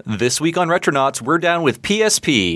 This week on Retronauts, we're down with PSP.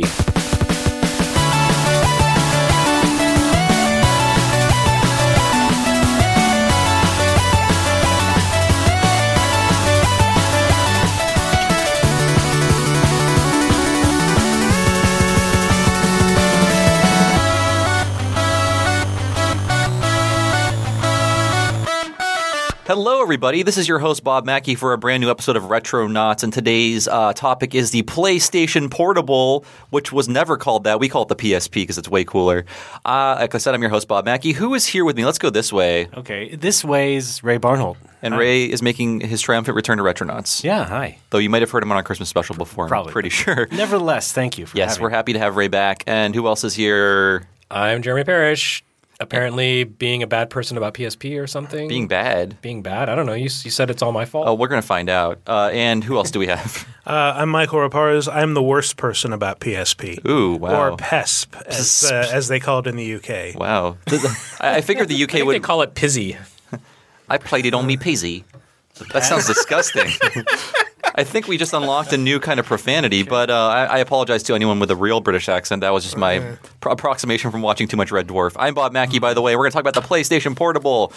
Hello, everybody. This is your host, Bob Mackey, for a brand new episode of Retronauts, and today's topic is the PlayStation Portable, which was never called that. We call it the PSP because it's way cooler. Like I said, I'm your host, Bob Mackey. Who is here with me? Let's go this way. Okay, this way is Ray Barnholt. And Hi. Ray is making his triumphant return to Retronauts. Yeah, hi. Though you might have heard him on our Christmas special before, Probably. I'm pretty sure. Nevertheless, thank you for Yes, having we're happy to have Ray back. And who else is here? I'm Jeremy Parrish. Apparently being a bad person about PSP or something. Being bad. Being bad? I don't know. You said it's all my fault. Oh, we're going to find out. And who else do we have? I'm Michael Raparez. I'm the worst person about PSP. Ooh, wow. Or PESP, as they call it in the UK. Wow. I figured the UK I think would... they call it Pizzy. I played it on me Pizzy. That sounds disgusting. I think we just unlocked a new kind of profanity, but I apologize to anyone with a real British accent. That was just my approximation from watching too much Red Dwarf. I'm Bob Mackey, by the way. We're going to talk about the PlayStation Portable.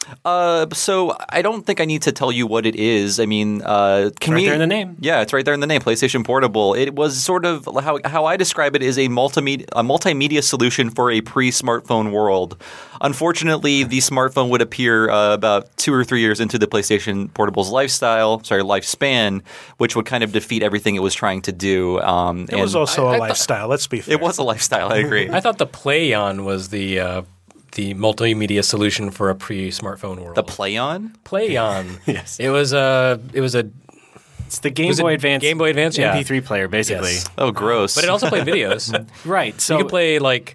So I don't think I need to tell you what it is. I mean, right there in the name. Yeah, it's right there in the name, PlayStation Portable. It was sort of how I describe it is a multimedia solution for a pre-smartphone world. Unfortunately, the smartphone would appear about 2 or 3 years into the PlayStation Portable's lifespan, which would kind of defeat everything it was trying to do. It was also a lifestyle, let's be fair. It was a lifestyle, I agree. I thought the Playon was the multimedia solution for a pre-smartphone world. The Playon? Playon. Yes. It was a It's the Game Boy Advance yeah. MP3 player, basically. Yes. Oh, gross. But it also played videos. Right. So you could play like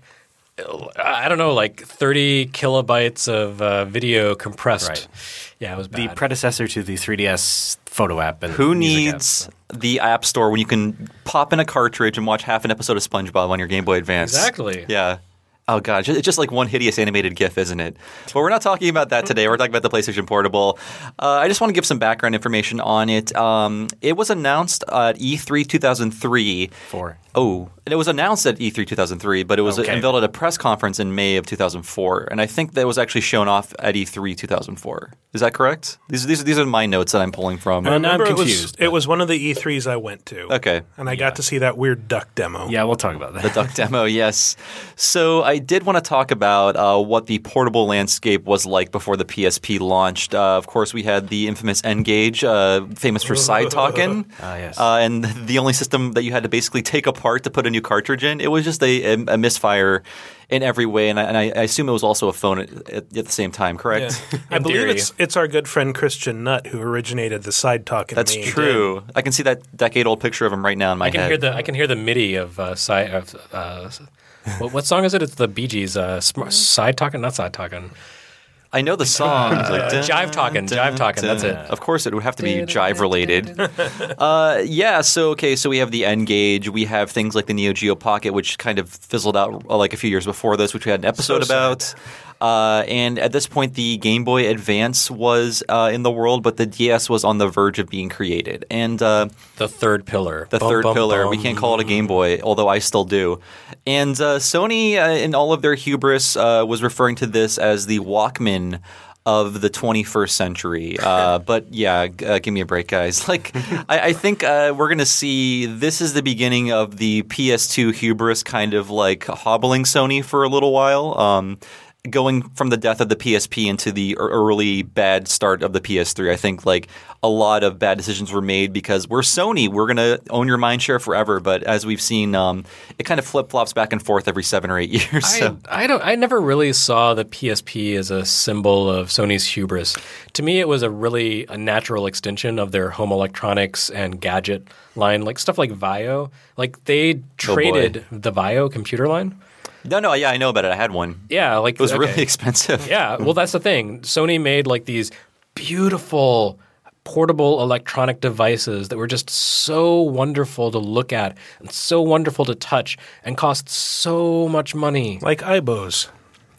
30 kilobytes of video compressed. Right. Yeah, it was The bad. predecessor to the 3DS photo app. And Who music needs app. the App Store when you can pop in a cartridge and watch half an episode of SpongeBob on your Game Boy Advance? Exactly. Yeah. Oh, God. It's just like one hideous animated GIF, isn't it? But we're not talking about that today. We're talking about the PlayStation Portable. I just want to give some background information on it. It was announced at E3 2003. Oh, and it was announced at E3 2003, but it was unveiled at a press conference in May of 2004. And I think that was actually shown off at E3 2004. Is that correct? These are my notes that I'm pulling from. I'm Remember, confused. It was one of the E3s I went to. Okay. And I got to see that weird duck demo. Yeah, we'll talk about that. The duck demo, yes. So I did want to talk about what the portable landscape was like before the PSP launched. Of course, we had the infamous N-Gage, famous for side talking. Yes. And the only system that you had to basically take apart to put a new cartridge in. It was just a misfire in every way, and I assume it was also a phone at the same time, correct? Yeah. I believe theory. it's our good friend Christian Nutt who originated the side talking. That's true. I can see that decade-old picture of him right now in my head. I can hear the MIDI of what song is it? It's the Bee Gees. Side talking, not side talking. I know the song. Jive Talkin', that's it. Of course, it would have to be jive related. So we have the N-Gage. We have things like the Neo Geo Pocket, which kind of fizzled out like a few years before this, which we had an episode about. And at this point, the Game Boy Advance was in the world, but the DS was on the verge of being created. And the third pillar. The third pillar. We can't call it a Game Boy, although I still do. And Sony, in all of their hubris, was referring to this as the Walkman of the 21st century. But yeah, give me a break, guys. I think we're going to see this is the beginning of the PS2 hubris kind of like hobbling Sony for a little while. Going from the death of the PSP into the early bad start of the PS3, I think like a lot of bad decisions were made because we're Sony. We're going to own your mindshare forever. But as we've seen, it kind of flip-flops back and forth every 7 or 8 years. I never really saw the PSP as a symbol of Sony's hubris. To me, it was a natural extension of their home electronics and gadget line, like stuff like Vaio. Like they traded the Vaio computer line. No, yeah, I know about it. I had one. Yeah, it was really expensive. Yeah, well, that's the thing. Sony made like these beautiful portable electronic devices that were just so wonderful to look at and so wonderful to touch and cost so much money. Like iBose.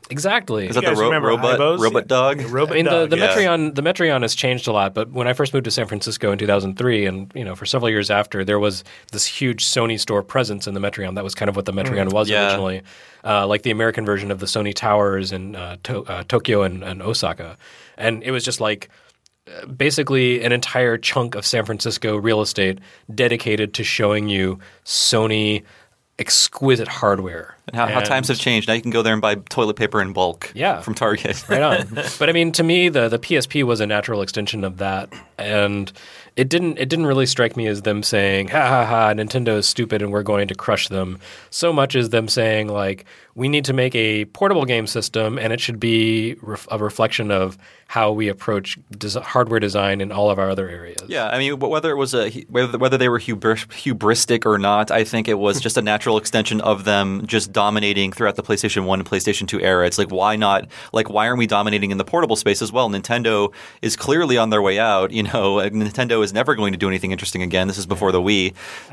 Is Exactly. that the guys remember Ibos? robot dog? Robot I mean, dog. the Metreon has changed a lot, but when I first moved to San Francisco in 2003, and for several years after, there was this huge Sony store presence in the Metreon. That was kind of what the Metreon was Yeah. originally, like the American version of the Sony Towers in Tokyo and Osaka. And it was just like basically an entire chunk of San Francisco real estate dedicated to showing you Sony exquisite hardware. And how times have changed. Now you can go there and buy toilet paper in bulk Yeah. from Target. Right on. But I mean, to me, the PSP was a natural extension of that, and it didn't really strike me as them saying, "Ha ha ha, Nintendo is stupid and we're going to crush them," so much as them saying like, "We need to make a portable game system, and it should be a reflection of how we approach hardware design in all of our other areas." Yeah, I mean, whether it was whether they were hubristic or not, I think it was just a natural extension of them just dominating throughout the PlayStation 1 and PlayStation 2 era. It's like, why not? Like, why aren't we dominating in the portable space as well? Nintendo is clearly on their way out. Nintendo is never going to do anything interesting again. This is before the Wii.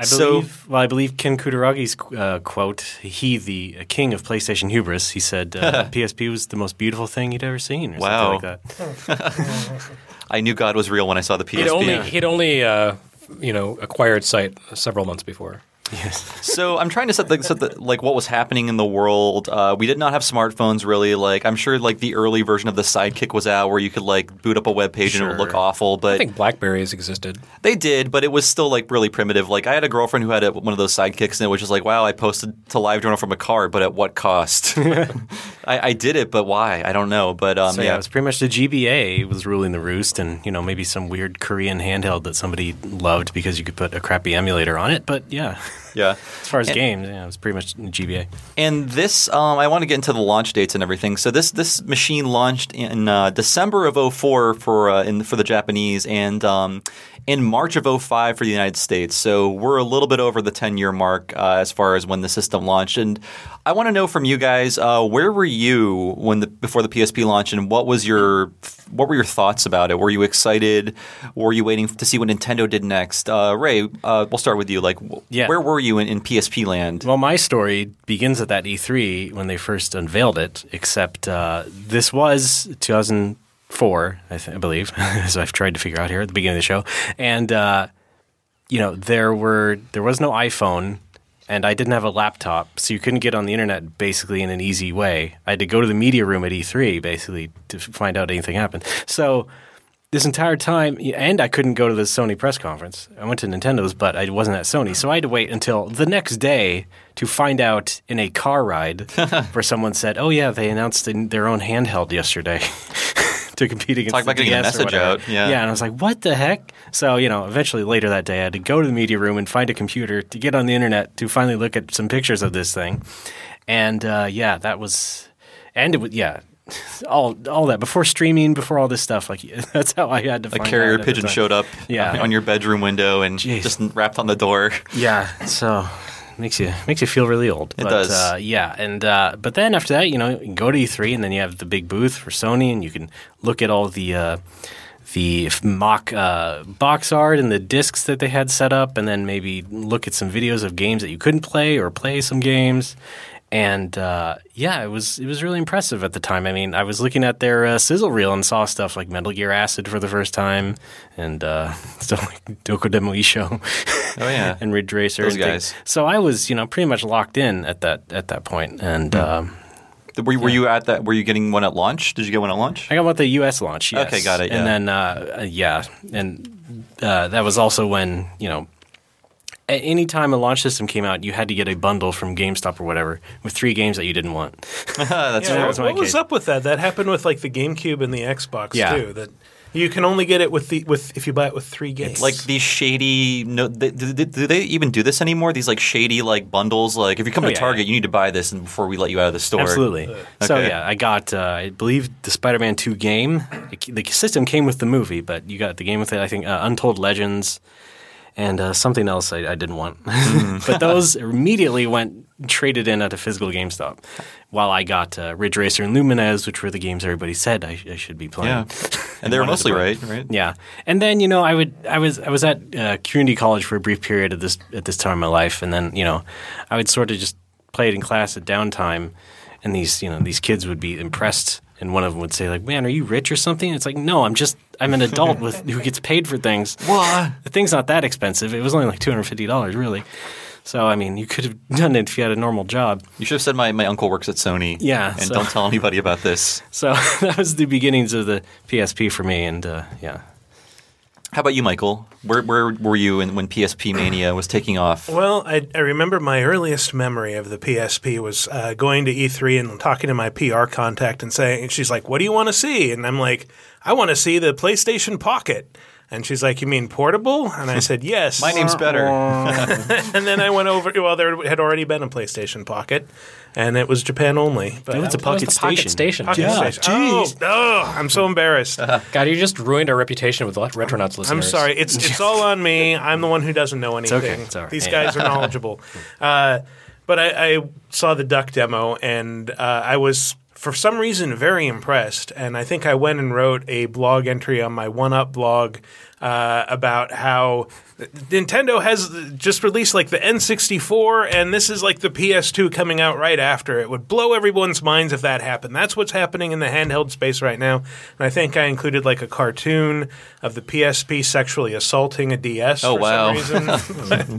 I believe Ken Kutaragi's quote, he, the king of PlayStation hubris, he said PSP was the most beautiful thing he'd ever seen or Wow. something like that. I knew God was real when I saw the PSP. He'd only acquired Sight several months before. So I'm trying to set what was happening in the world. We did not have smartphones really. Like, I'm sure like the early version of the Sidekick was out where you could like boot up a web page and it would look awful. But I think BlackBerries existed. they did, but it was still like really primitive. Like, I had a girlfriend who had one of those Sidekicks, and it was just like, wow, I posted to LiveJournal from a car, but at what cost? I did it, but why? I don't know. But It was pretty much the GBA was ruling the roost, and maybe some weird Korean handheld that somebody loved because you could put a crappy emulator on it. But yeah, yeah. as far as games, it was pretty much GBA. And this, I want to get into the launch dates and everything. So this machine launched in December of 2004 for the Japanese, and in March of 2005 for the United States. So we're a little bit over the 10-year mark as far as when the system launched. And I want to know from you guys, where were you before the PSP launched, and what were your thoughts about it? Were you excited? Were you waiting to see what Nintendo did next? Ray, we'll start with you. Like, where were you in PSP land? Well, my story begins at that E3 when they first unveiled it, except this was 2004, I believe, as I've tried to figure out here at the beginning of the show. And, there was no iPhone, and I didn't have a laptop, so you couldn't get on the internet basically in an easy way. I had to go to the media room at E3 basically to find out anything happened. So this entire time, and I couldn't go to the Sony press conference. I went to Nintendo's, but I wasn't at Sony. So I had to wait until the next day to find out in a car ride where someone said, oh yeah, they announced their own handheld yesterday. To compete against Talk about getting a message out. Yeah. Yeah, and I was like, what the heck? So, eventually later that day I had to go to the media room and find a computer to get on the internet to finally look at some pictures of this thing. And that was – and it was – yeah. All that before streaming, before all this stuff, like that's how I had to find out. A carrier pigeon showed up on your bedroom window and just rapped on the door. Yeah, so makes you feel really old. It does. But then after that, you can go to E3 and then you have the big booth for Sony and you can look at all the mock box art and the discs that they had set up, and then maybe look at some videos of games that you couldn't play or play some games. And it was really impressive at the time. I mean, I was looking at their sizzle reel and saw stuff like Metal Gear Acid for the first time, and stuff like Dokodemo Isho. Oh yeah, and Ridge Racer. Those guys. So I was, pretty much locked in at that point. And were you at that? Were you getting one at launch? Did you get one at launch? I got one at the U.S. launch. Yes. Okay, got it. Yeah. And then that was also when any time a launch system came out, you had to get a bundle from GameStop or whatever with 3 games that you didn't want. That's yeah, true. What was up with that? That happened with like the GameCube and the Xbox too. That you can only get it with if you buy it with 3 games. Like these shady. No, do they even do this anymore? These like shady like bundles. Like if you come to Target, you need to buy this before we let you out of the store. Absolutely. Okay. So I got I believe the Spider-Man 2 game. The system came with the movie, but you got the game with it. I think Untold Legends. And something else I didn't want. But those immediately traded in at a physical GameStop, while I got Ridge Racer and Lumines, which were the games everybody said I should be playing. Yeah, and they were mostly right? Yeah, and then I was at community college for a brief period at this time of my life, and then I would sort of just play it in class at downtime. And these kids would be impressed, and one of them would say, like, "Man, are you rich or something?" And it's like, "No, I'm an adult who gets paid for things. What? The thing's not that expensive. It was only like $250, really. So, I mean, you could have done it if you had a normal job." You should have said my uncle works at Sony. Yeah, And don't tell anybody about this. So that was the beginnings of the PSP for me, and yeah. How about you, Michael? Where were you when PSP Mania was taking off? Well, I remember my earliest memory of the PSP was going to E3 and talking to my PR contact and she's like, "What do you want to see?" And I'm like, "I want to see the PlayStation Pocket." And she's like, "You mean portable?" And I said, "Yes." My name's better. And then I went over. Well, there had already been a PlayStation Pocket, and it was Japan only. But It's a Pocket Pocket Station. Station. Pocket Station. Oh, I'm so embarrassed. God, you just ruined our reputation with Retronauts listeners. I'm sorry. It's all on me. I'm the one who doesn't know anything. okay. It's all right. These guys are knowledgeable. But I saw the Duck demo, and I was, for some reason, very impressed. And I think I went and wrote a blog entry on my 1UP blog about how Nintendo has just released like the N64, and this is like the PS2 coming out right after. It would blow everyone's minds if that happened. That's what's happening in the handheld space right now. And I think I included like a cartoon of the PSP sexually assaulting a DS Oh, for wow. some reason.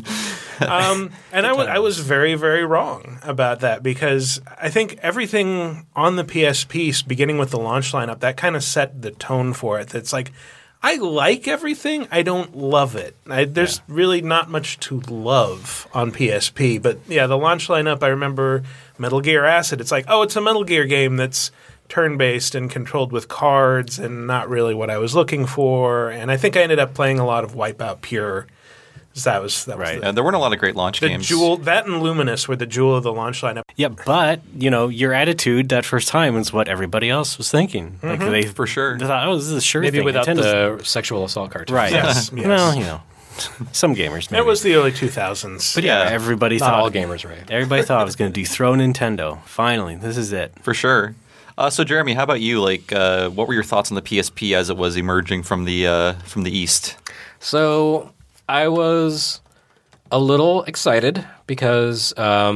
And I was very, very wrong about that, because I think everything on the PSP, beginning with the launch lineup, that kind of set the tone for it. It's like, I like everything. I don't love it. There's really not much to love on PSP. But yeah, the launch lineup, I remember Metal Gear Acid. It's like, oh, it's a Metal Gear game that's turn-based and controlled with cards, and not really what I was looking for. And I think I ended up playing a lot of Wipeout Pure. That was Right. There weren't a lot of great launch the games. jewel. That and Luminous were the jewel of the launch lineup. Yeah, but your attitude that first time is what everybody else was thinking. Like they For sure. they thought, "Oh, this is a sure Maybe thing." without Nintendo's- the sexual assault cartoons. right. Yes, yes. Well, some gamers. Maybe. It was the early 2000s. but yeah, Yeah. everybody Not thought all gamers, right? Everybody thought it was going to dethrone Nintendo. Finally, this is it. For sure. So, Jeremy, how about you? Like, what were your thoughts on the PSP as it was emerging from the East? So I was a little excited because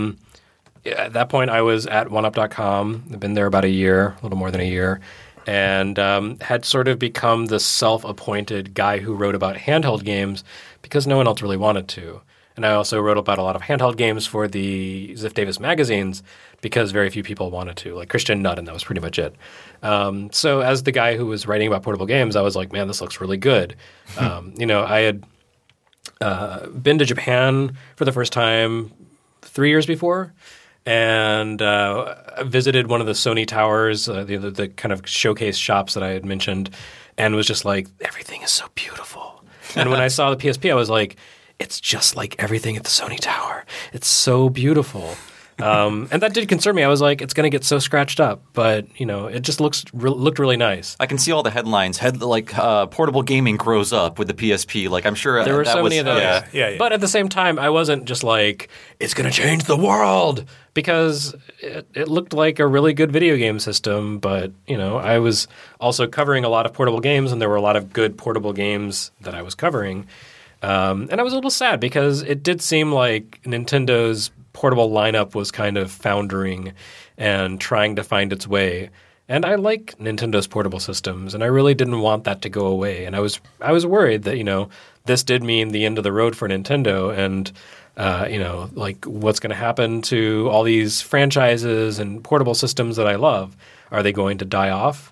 at that point I was at OneUp.com. I've been there about a year, a little more than a year, and had sort of become the self-appointed guy who wrote about handheld games because no one else really wanted to. And I also wrote about a lot of handheld games for the Ziff Davis magazines because very few people wanted to, like Christian Nutt, and that was pretty much it. So as the guy who was writing about portable games, I was like, man, this looks really good. I had been to Japan for the first time 3 years before, and visited one of the Sony towers, the kind of showcase shops that I had mentioned, and was just like, everything is so beautiful. And when I saw the PSP, I was like, it's just like everything at the Sony tower. It's so beautiful. And that did concern me. I was like, it's going to get so scratched up, but it just looked really nice. I can see all the headlines. Portable gaming grows up with the PSP. Like, I'm sure There were that so was, many of those. Yeah. But at the same time, I wasn't just like, it's going to change the world, because it looked like a really good video game system. But, I was also covering a lot of portable games, and there were a lot of good portable games that I was covering. And I was a little sad because it did seem like Nintendo's portable lineup was kind of foundering and trying to find its way. And I like Nintendo's portable systems, and I really didn't want that to go away. And I was worried that, this did mean the end of the road for Nintendo, and like what's going to happen to all these franchises and portable systems that I love? Are they going to die off?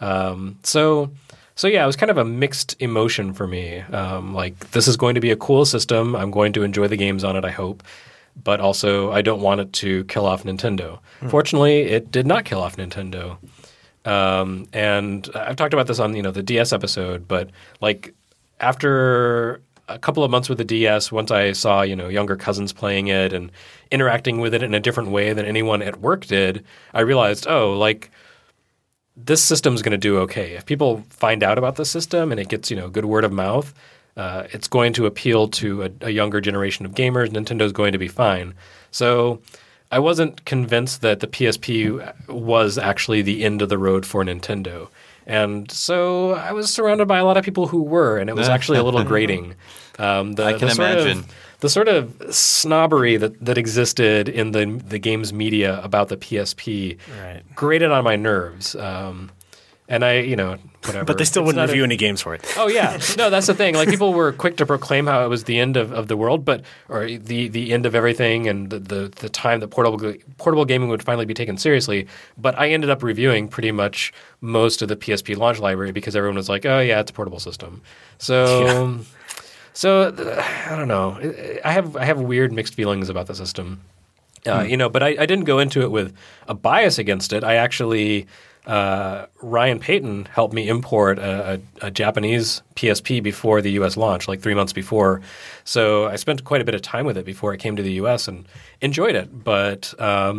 So yeah, it was kind of a mixed emotion for me. Like, this is going to be a cool system. I'm going to enjoy the games on it, I hope. But also, I don't want it to kill off Nintendo. Fortunately, it did not kill off Nintendo. And I've talked about this on the DS episode, but like after a couple of months with the DS, once I saw younger cousins playing it and interacting with it in a different way than anyone at work did, I realized, this system's going to do okay. If people find out about the system and it gets good word of mouth, it's going to appeal to a younger generation of gamers. Nintendo's going to be fine. So I wasn't convinced that the PSP was actually the end of the road for Nintendo. And so I was surrounded by a lot of people who were, and it was actually a little grating. I can imagine. the sort of snobbery that existed in the games media about the PSP grated on my nerves. And I, whatever. But they still wouldn't review any games for it. Oh, yeah. No, that's the thing. Like, people were quick to proclaim how it was the end of the world, or the end of everything, and the time that portable gaming would finally be taken seriously. But I ended up reviewing pretty much most of the PSP launch library because everyone was like, oh, yeah, it's a portable system. So, I don't know. I have weird mixed feelings about the system. But I didn't go into it with a bias against it. I actually... Ryan Payton helped me import a Japanese PSP before the U.S. launch, like 3 months before. So I spent quite a bit of time with it before it came to the U.S. and enjoyed it. But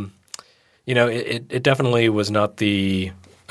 it definitely was not the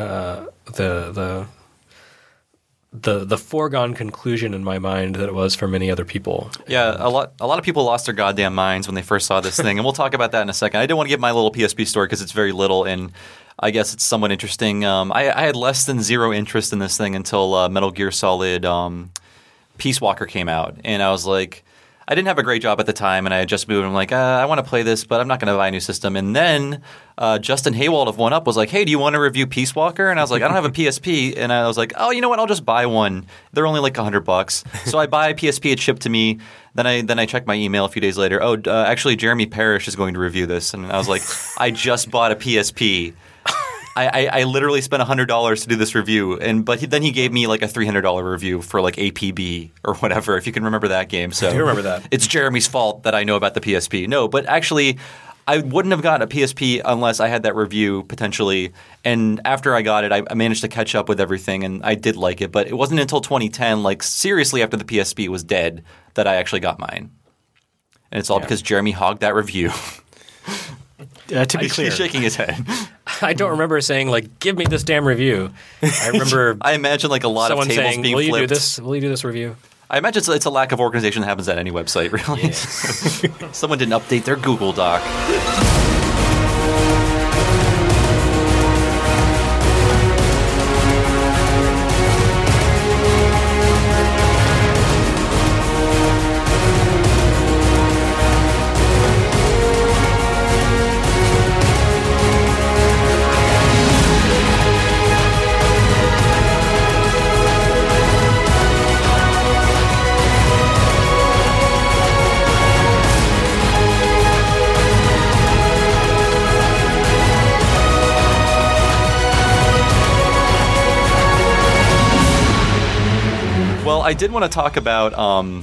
foregone conclusion in my mind that it was for many other people. Yeah, a lot of people lost their goddamn minds when they first saw this thing, and we'll talk about that in a second. I didn't want to give my little PSP story because it's very little, and I guess it's somewhat interesting. I had less than zero interest in this thing until Metal Gear Solid Peace Walker came out, and I was like, I didn't have a great job at the time, and I had just moved. I'm like, I want to play this, but I'm not going to buy a new system. And then Justin Haywald of 1UP was like, hey, do you want to review Peace Walker? And I was like, I don't have a PSP. And I was like, oh, you know what? I'll just buy one. They're only like $100. So I buy a PSP. It's shipped to me. Then I check my email a few days later. Oh, actually, Jeremy Parrish is going to review this. And I was like, I just bought a PSP. I literally spent $100 to do this review, but then he gave me like a $300 review for like APB or whatever, if you can remember that game. So I do remember that. It's Jeremy's fault that I know about the PSP. No, but actually, I wouldn't have gotten a PSP unless I had that review potentially. And after I got it, I managed to catch up with everything, and I did like it. But it wasn't until 2010, like seriously after the PSP was dead, that I actually got mine. And it's all because Jeremy hogged that review. To be clear, he's shaking his head. I don't remember saying, like, give me this damn review. I remember I imagine like a lot of tables saying, being will you flipped. do this? Will you do this review? I imagine it's a lack of organization that happens at any website, really. Yeah. Someone didn't update their Google Doc. I did want to talk about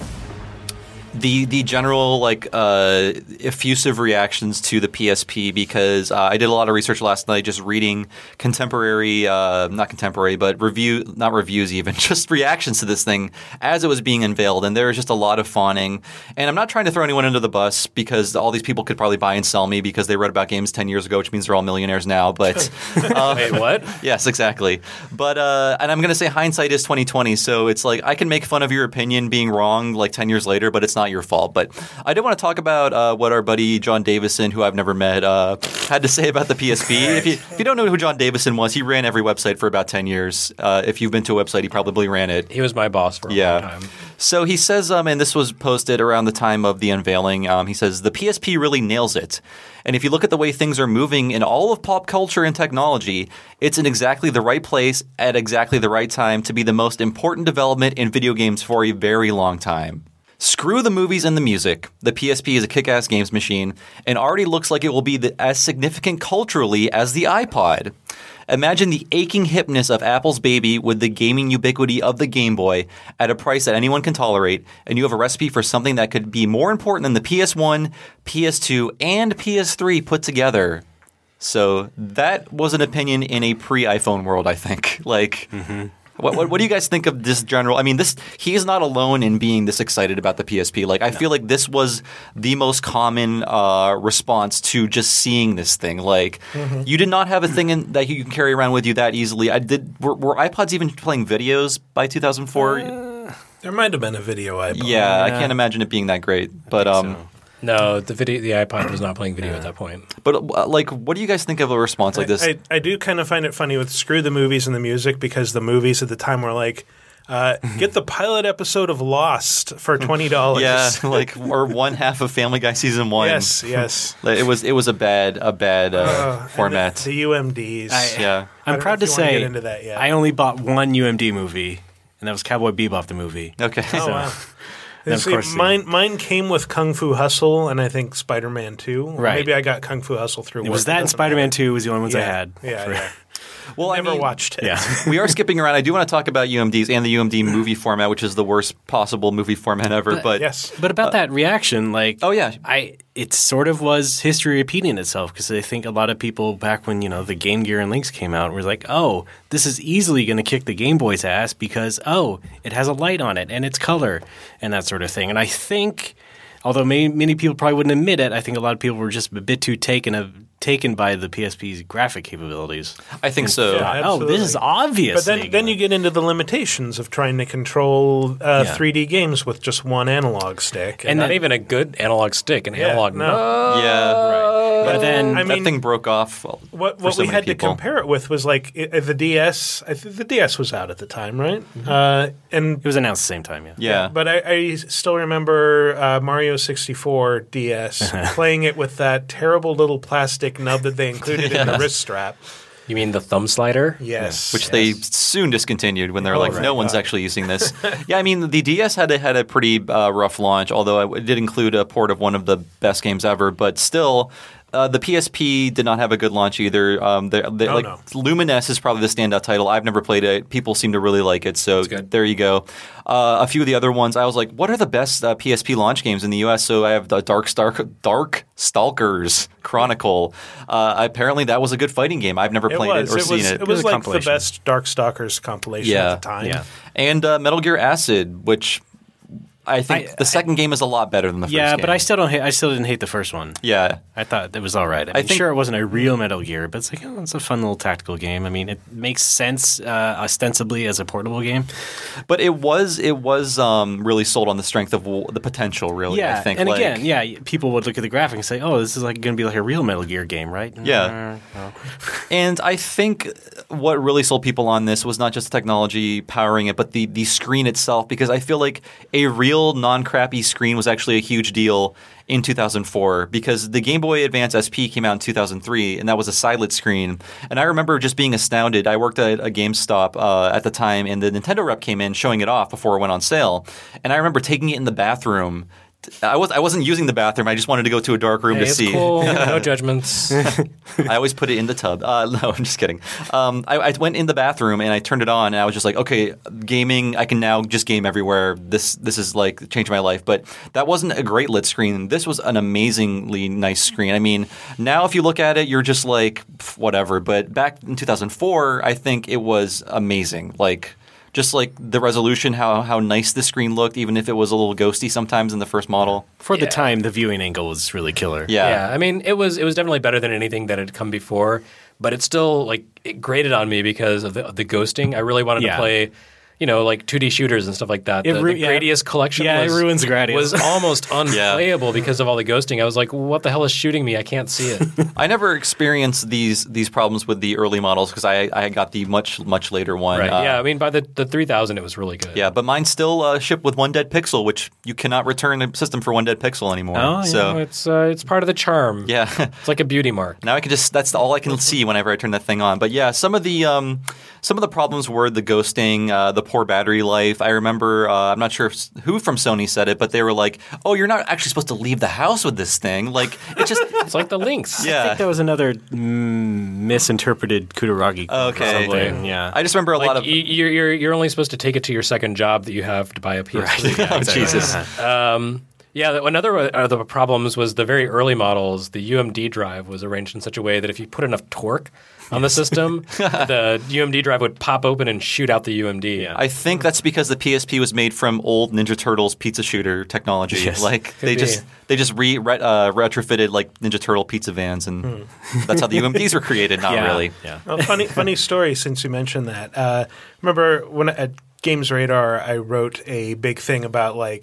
the general effusive reactions to the PSP because I did a lot of research last night just reading contemporary, not contemporary, but not reviews even, just reactions to this thing as it was being unveiled. And there was just a lot of fawning. And I'm not trying to throw anyone under the bus because all these people could probably buy and sell me because they read about games 10 years ago, which means they're all millionaires now. But wait, what? Yes, exactly. But and I'm going to say hindsight is 2020. So it's like I can make fun of your opinion being wrong like 10 years later, but it's not your fault. But I did want to talk about what our buddy John Davison, who I've never met, had to say about the PSP. Right. If you don't know who John Davison was, he ran every website for about 10 years. If you've been to a website, he probably ran it. He was my boss for a long time. So he says, and this was posted around the time of the unveiling, he says, the PSP really nails it. And if you look at the way things are moving in all of pop culture and technology, it's in exactly the right place at exactly the right time to be the most important development in video games for a very long time. Screw the movies and the music. The PSP is a kick-ass games machine and already looks like it will be as significant culturally as the iPod. Imagine the aching hipness of Apple's baby with the gaming ubiquity of the Game Boy at a price that anyone can tolerate, and you have a recipe for something that could be more important than the PS1, PS2, and PS3 put together. So that was an opinion in a pre-iPhone world, I think. What do you guys think of this general? I mean, he is not alone in being this excited about the PSP. I feel like this was the most common response to just seeing this thing. You did not have a thing that you can carry around with you that easily. Were iPods even playing videos by 2004? There might have been a video iPod. Yeah, I can't imagine it being that great. But No, the iPod was not playing video at that point. But what do you guys think of a response like this? I do kind of find it funny with screw the movies and the music because the movies at the time were like, Get the pilot episode of Lost for $20. Yeah, like or one half of Family Guy season 1. Yes. It was a bad format. And the UMDs. Yeah. I'm don't proud know to if you wanna say get into that yet. I only bought one UMD movie, and that was Cowboy Bebop the movie. Okay. Oh, wow. And of See, course, mine came with Kung Fu Hustle and I think Spider-Man 2. Right. Maybe I got Kung Fu Hustle through It work. was that and doesn't Spider-Man matter. 2 was the only ones I had. Yeah. Well, Never watched it. Yeah. We are skipping around. I do want to talk about UMDs and the UMD movie format, which is the worst possible movie format ever. But Yes. But about that reaction, like, oh yeah, it sort of was history repeating itself because I think a lot of people back when the Game Gear and Lynx came out were like, oh, this is easily going to kick the Game Boy's ass because it has a light on it and it's color and that sort of thing. And I think, although many people probably wouldn't admit it, I think a lot of people were just a bit too taken by the PSP's graphic capabilities. I think so. Yeah. Oh, this is obvious. But then you get into the limitations of trying to control 3D games with just one analog stick. And not even a good analog stick, an analog. no. Yeah, right. But then I That mean, thing broke off. What for so we many had people. to compare it with was like the DS. I think the DS was out at the time, right? And it was announced at the same time, yeah. Yeah. but I still remember Mario 64 DS playing it with that terrible little plastic nub that they included in the wrist strap. You mean the thumb slider? Yes, Which they soon discontinued when they were like, right. no one's actually using this. Yeah, I mean, the DS had a pretty rough launch, although it did include a port of one of the best games ever. But still, the PSP did not have a good launch either. No. Lumines is probably the standout title. I've never played it. People seem to really like it, so good. there you go. A few of the other ones, I was like, what are the best PSP launch games in the U.S.? So I have the Dark Stalkers Chronicle. Apparently, that was a good fighting game. I've never played it or seen it. It was was a like the compilation. best Darkstalkers compilation at the time. Yeah. And Metal Gear Acid, which I think the second game is a lot better than the first game. Yeah, but I still didn't hate the first one. Yeah. I thought it was all right. I mean, think- sure, it wasn't a real Metal Gear, but it's like, it's a fun little tactical game. I mean, it makes sense ostensibly as a portable game. But it was really sold on the strength of the potential, really, Yeah, I think. and like, again, people would look at the graphic and say, "Oh, this is like going to be like a real Metal Gear game, right?" Yeah. And I think what really sold people on this was not just the technology powering it, but the screen itself, because I feel like a real non-crappy screen was actually a huge deal in 2004 because the Game Boy Advance SP came out in 2003, and that was a side-lit screen. And I remember just being astounded. I worked at a GameStop at the time, and the Nintendo rep came in showing it off before it went on sale. And I remember taking it in the bathroom. I wasn't using the bathroom. I just wanted to go to a dark room Hey, to it's see. cool. No judgments. I always put it in the tub. No, I'm just kidding. I went in the bathroom and I turned it on, and I was just like, okay, gaming. I can now just game everywhere. This is like changed my life. But that wasn't a great lit screen. This was an amazingly nice screen. I mean, now if you look at it, you're just like whatever. But back in 2004, I think it was amazing. Like. Just like the resolution, how nice the screen looked, even if it was a little ghosty sometimes in the first model. For the time, the viewing angle was really killer. Yeah. I mean, it was definitely better than anything that had come before, but it still it grated on me because of the ghosting. I really wanted to play, like 2D shooters and stuff like that. The Gradius collection it ruins Gradius. was almost unplayable because of all the ghosting. I was like, what the hell is shooting me? I can't see it. I never experienced these problems with the early models because I got the much later one. Right. I mean, by the 3000, it was really good. Yeah, but mine still shipped with one dead pixel, which you cannot return a system for one dead pixel anymore. Oh, yeah. So It's part of the charm. yeah. It's like a beauty mark. Now I can that's all I can see whenever I turn that thing on. But yeah, some of the problems were the ghosting, the poor battery life. I remember, I'm not sure who from Sony said it, but they were like, "Oh, you're not actually supposed to leave the house with this thing." Like it just, It's like the Lynx. yeah. I think there was another misinterpreted Kutaragi. Okay. something. Yeah. I just remember a lot of. You're only supposed to take it to your second job that you have to buy a PS3. Oh, Jesus. Yeah, another of the problems was the very early models. The UMD drive was arranged in such a way that if you put enough torque on the system, the UMD drive would pop open and shoot out the UMD. Yeah. I think that's because the PSP was made from old Ninja Turtles pizza shooter technology. Yes. Like Could be. they just retrofitted like Ninja Turtle pizza vans, and that's how the UMDs were created. Not really. Yeah. Well, funny story since you mentioned that. Remember when at Games Radar I wrote a big thing about like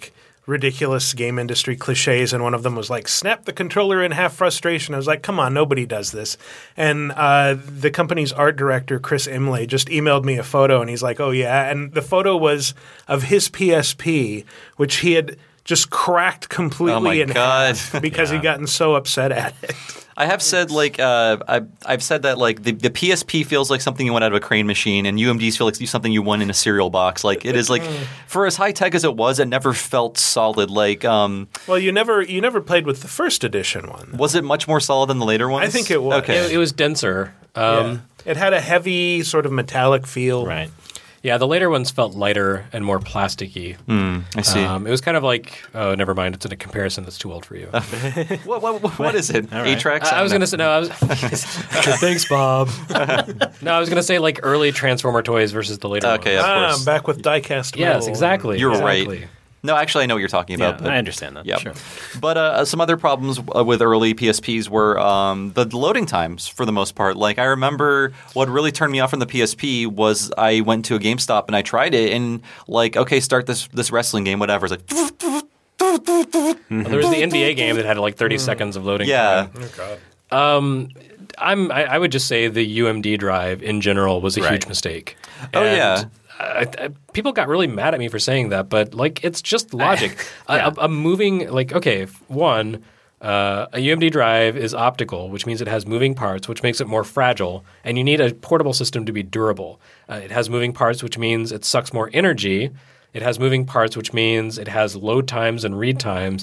ridiculous game industry cliches, and one of them was like, snap the controller in half frustration. I was like, come on, nobody does this. And the company's art director, Chris Imlay, just emailed me a photo, and he's like, oh, yeah. And the photo was of his PSP, which he had just cracked completely in half because he'd gotten so upset at it. I have said I've said that like the PSP feels like something you want out of a crane machine, and UMDs feel like something you won in a cereal box. Like it is like for as high tech as it was, it never felt solid. Like well, you never played with the first edition one. Was it much more solid than the later ones? I think it was. Okay, it was denser. It had a heavy sort of metallic feel. Right. Yeah, the later ones felt lighter and more plasticky. I see. It was kind of like, oh, never mind. It's in a comparison that's too old for you. What is it? right. Atrax? I was going to say, no, thanks, Bob. No, I was going to say like early Transformer toys versus the later ones. Okay, of course. Back with diecast metal. Yes, exactly. You're exactly. right. No, actually, I know what you're talking about. Yeah, but, I understand that. Yeah. Sure. But some other problems with early PSPs were the loading times for the most part. Like I remember what really turned me off from the PSP was I went to a GameStop and I tried it and like, okay, start this wrestling game, whatever. It's like Well, there was the NBA game that had like 30 seconds of loading yeah. time. Oh, God. I would just say the UMD drive in general was a huge mistake. Oh, yeah. People got really mad at me for saying that, but like it's just logic. A moving like okay, one a UMD drive is optical, which means it has moving parts, which makes it more fragile, and you need a portable system to be durable. It has moving parts, which means it sucks more energy. It has moving parts, which means it has load times and read times.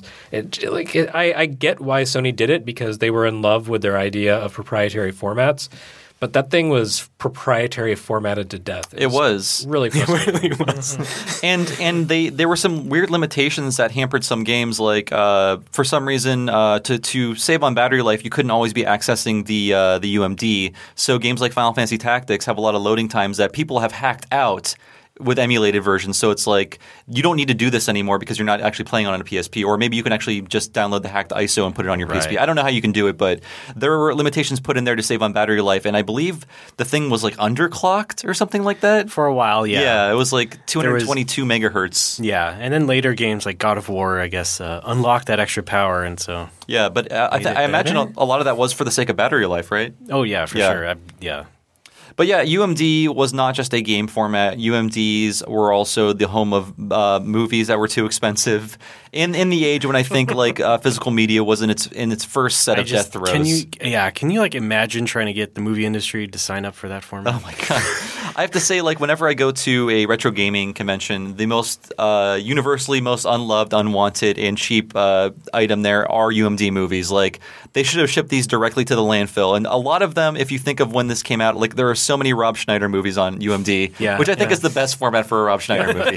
I get why Sony did it because they were in love with their idea of proprietary formats. But that thing was proprietary formatted to death. It was really frustrating. It really was. and there were some weird limitations that hampered some games. Like for some reason, to save on battery life, you couldn't always be accessing the UMD. So games like Final Fantasy Tactics have a lot of loading times that people have hacked out with emulated versions. So it's like you don't need to do this anymore because you're not actually playing on a PSP, or maybe you can actually just download the hacked ISO and put it on your PSP. I don't know how you can do it, but there were limitations put in there to save on battery life, and I believe the thing was like underclocked or something like that. For a while, yeah. Yeah, it was like 222 megahertz. Yeah, and then later games like God of War, I guess, unlocked that extra power, and so... Yeah, but I imagine a lot of that was for the sake of battery life, right? Oh, yeah, for sure. Yeah. But yeah, UMD was not just a game format. UMDs were also the home of movies that were too expensive. In the age when I think like physical media was in its first set of death throes. Can you like imagine trying to get the movie industry to sign up for that format? Oh my god! I have to say, like whenever I go to a retro gaming convention, the most universally most unloved, unwanted, and cheap item there are UMD movies. Like they should have shipped these directly to the landfill, and a lot of them, if you think of when this came out, like there are so many Rob Schneider movies on UMD, which I think is the best format for a Rob Schneider movie.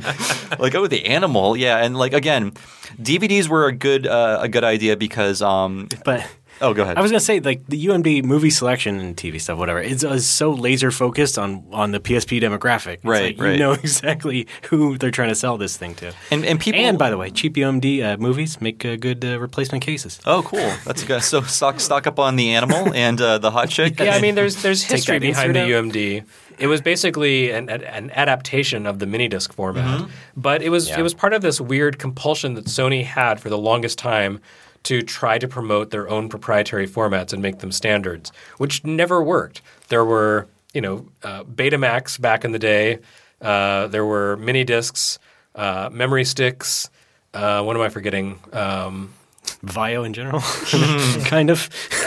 Like the Animal, and like again, DVDs were a good idea because but. Oh, go ahead. I was going to say, like, the UMD movie selection and TV stuff, whatever, is so laser focused on the PSP demographic. It's right. You know exactly who they're trying to sell this thing to. And people. And by the way, cheap UMD movies make good replacement cases. Oh, cool. That's good. So stock up on the Animal and the hot chick. Yeah, I mean, there's history behind the out. UMD. It was basically an adaptation of the mini disc format, but it was part of this weird compulsion that Sony had for the longest time to try to promote their own proprietary formats and make them standards, which never worked. There were, Betamax back in the day. There were mini discs, memory sticks. What am I forgetting? Vio in general, kind of.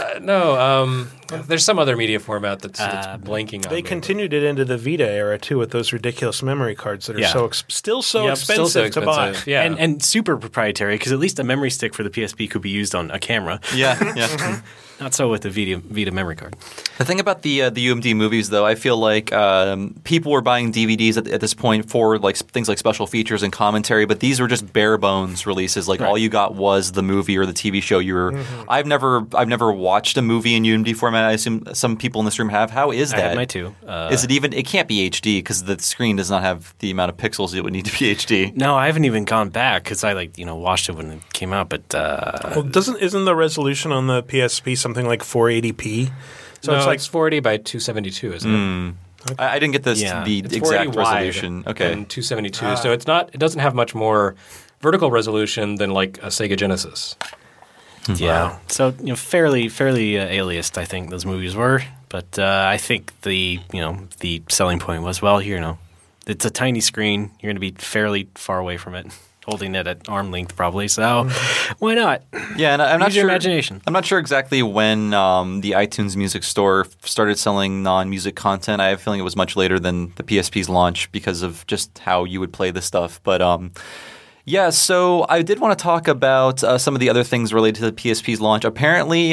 There's some other media format that's blanking on They me. continued it into the Vita era too with those ridiculous memory cards that are still so expensive to buy. Yeah. And super proprietary because at least a memory stick for the PSP could be used on a camera. Yeah. Not so with the Vita memory card. The thing about the UMD movies, though, I feel like people were buying DVDs at this point for like things like special features and commentary, but these were just bare bones releases. Like all you got was the movie or the TV show. I've never watched a movie in UMD format. I assume some people in this room have. How is that? I have mine too. Is it even? It can't be HD because the screen does not have the amount of pixels it would need to be HD. No, I haven't even gone back because I watched it when it came out. But isn't the resolution on the PSP something like 480p? So it's 480 by 272, isn't it? I didn't get the It's exact resolution. Okay, and 272. So it doesn't have much more vertical resolution than like a Sega Genesis. Yeah. So fairly aliased, I think those movies were. But I think the selling point was, well, it's a tiny screen. You're going to be fairly far away from it, holding it at arm length probably. So why not? Yeah, and I'm not Use your sure. imagination. I'm not sure exactly when the iTunes Music Store started selling non-music content. I have a feeling it was much later than the PSP's launch because of just how you would play the stuff. But yeah, so I did want to talk about some of the other things related to the PSP's launch. Apparently,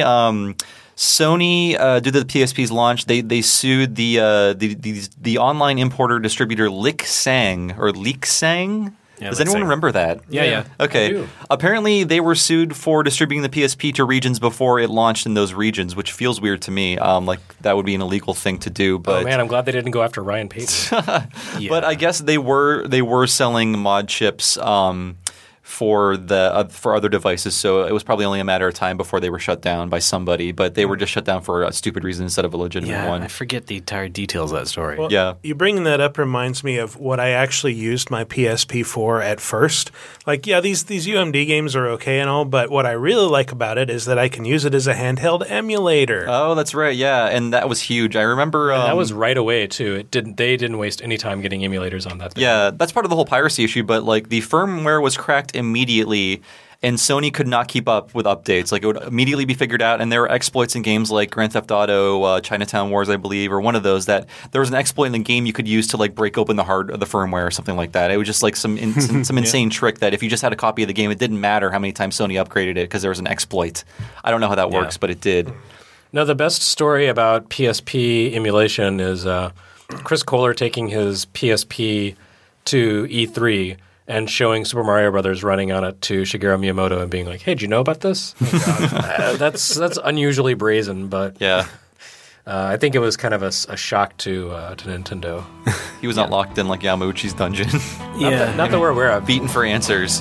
Sony, due to the PSP's launch, they sued the online importer distributor Lixang or Lixang. Yeah, Does anyone remember that? Yeah. I Okay. do. Apparently, they were sued for distributing the PSP to regions before it launched in those regions, which feels weird to me. Like that would be an illegal thing to do. But Oh man, I'm glad they didn't go after Ryan Payton. but I guess they were selling mod chips for for other devices, so it was probably only a matter of time before they were shut down by somebody. But they were just shut down for a stupid reason instead of a legitimate one. I forget the entire details of that story. Well, Yeah. You bringing that up reminds me of what I actually used my PSP for at first. Like, yeah, these UMD games are okay and all, but what I really like about it is that I can use it as a handheld emulator. Oh, that's right. Yeah, and that was huge. I remember That was right away too. They didn't waste any time getting emulators on that thing. Yeah, that's part of the whole piracy issue, but like the firmware was cracked immediately and Sony could not keep up with updates. Like it would immediately be figured out, and there were exploits in games like Grand Theft Auto, Chinatown Wars, I believe, or one of those that there was an exploit in the game you could use to like break open the firmware or something like that. It was just like some insane trick that if you just had a copy of the game, it didn't matter how many times Sony upgraded it because there was an exploit. I don't know how that works, but it did. No, the best story about PSP emulation is Chris Kohler taking his PSP to E3 and showing Super Mario Brothers running on it to Shigeru Miyamoto and being like, "Hey, did you know about this?" Oh, that's unusually brazen, but Yeah. I think it was kind of a shock to Nintendo. He was not locked in like Yamauchi's dungeon, Not that we're aware of. beaten for answers.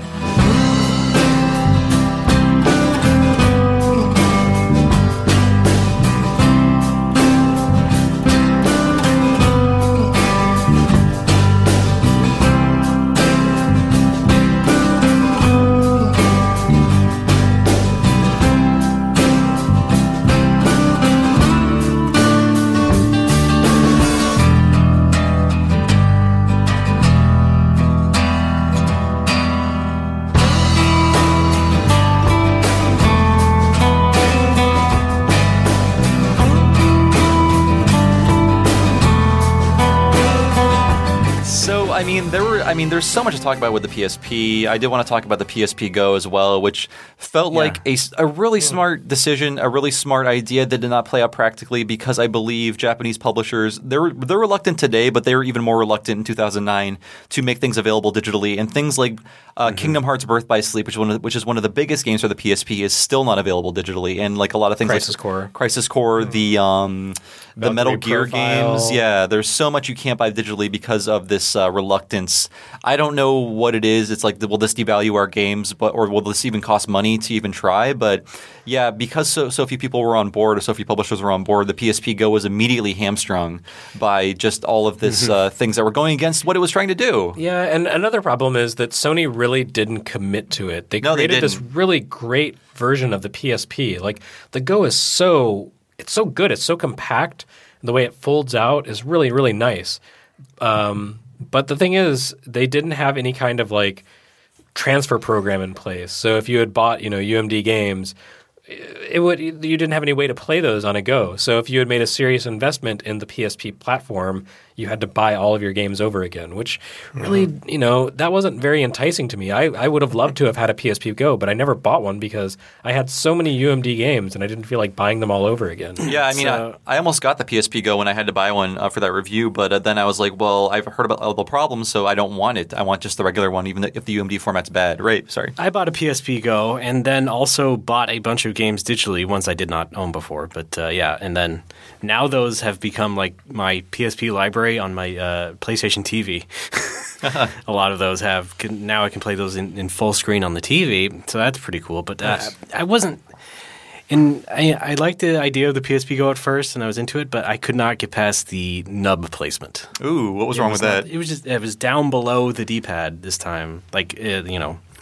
There's so much to talk about with the PSP. I did want to talk about the PSP Go as well, which felt like a really smart decision, a really smart idea that did not play out practically because I believe Japanese publishers, they're reluctant today, but they were even more reluctant in 2009 to make things available digitally. And things like Kingdom Hearts Birth by Sleep, which is one of the biggest games for the PSP, is still not available digitally. And like a lot of things Crisis Core, the Metal Gear Profile. games. Yeah, there's so much you can't buy digitally because of this reluctance. I don't know what it is. It's like, will this devalue our games, or will this even cost money to even try? But yeah, because so few people were on board, or so few publishers were on board, the PSP Go was immediately hamstrung by just all of this things that were going against what it was trying to do. Yeah, and another problem is that Sony really didn't commit to it. They created this really great version of the PSP. Like the Go is so good. It's so compact. The way it folds out is really, really nice. But the thing is, they didn't have any kind of like transfer program in place. So if you had bought, UMD games, you didn't have any way to play those on a Go. So if you had made a serious investment in the PSP platform, you had to buy all of your games over again, which really, that wasn't very enticing to me. I would have loved to have had a PSP Go, but I never bought one because I had so many UMD games and I didn't feel like buying them all over again. Yeah, I mean, I almost got the PSP Go when I had to buy one for that review, but then I was like, well, I've heard about all the problems, so I don't want it. I want just the regular one, even if the UMD format's bad. Right, sorry. I bought a PSP Go and then also bought a bunch of games digitally, ones I did not own before. But and then now those have become like my PSP library on my PlayStation TV. A lot of those now I can play those in full screen on the TV, so that's pretty cool. But I wasn't. And I liked the idea of the PSP Go at first, and I was into it, but I could not get past the nub placement. Ooh, what was wrong with that? It was down below the D-pad this time. Like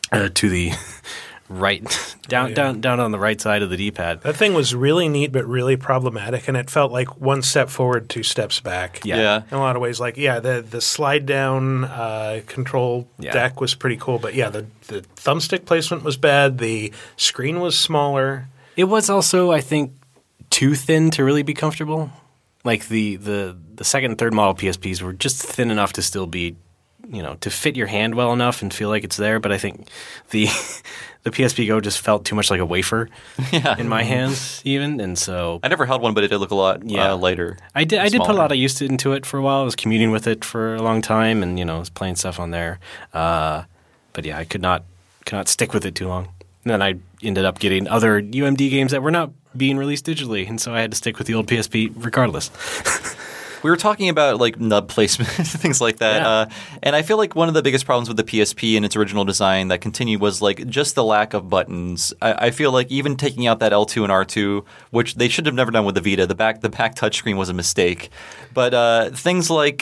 to the right, down on the right side of the D-pad. That thing was really neat, but really problematic, and it felt like one step forward, two steps back. Yeah. In a lot of ways, like the slide down control deck was pretty cool, but the thumbstick placement was bad. The screen was smaller. It was also, I think, too thin to really be comfortable. Like the second and third model PSPs were just thin enough to still be, to fit your hand well enough and feel like it's there. But I think the PSP Go just felt too much like a wafer in my hands, even. And so I never held one, but it did look a lot lighter. I did put a lot of use into it for a while. I was commuting with it for a long time, and I was playing stuff on there. But yeah, I could not stick with it too long. And then I ended up getting other UMD games that were not being released digitally, and so I had to stick with the old PSP regardless. We were talking about like nub placement, things like that, and I feel like one of the biggest problems with the PSP and its original design that continued was like just the lack of buttons. I feel like even taking out that L2 and R2, which they should have never done with the Vita, the back touchscreen was a mistake. But things like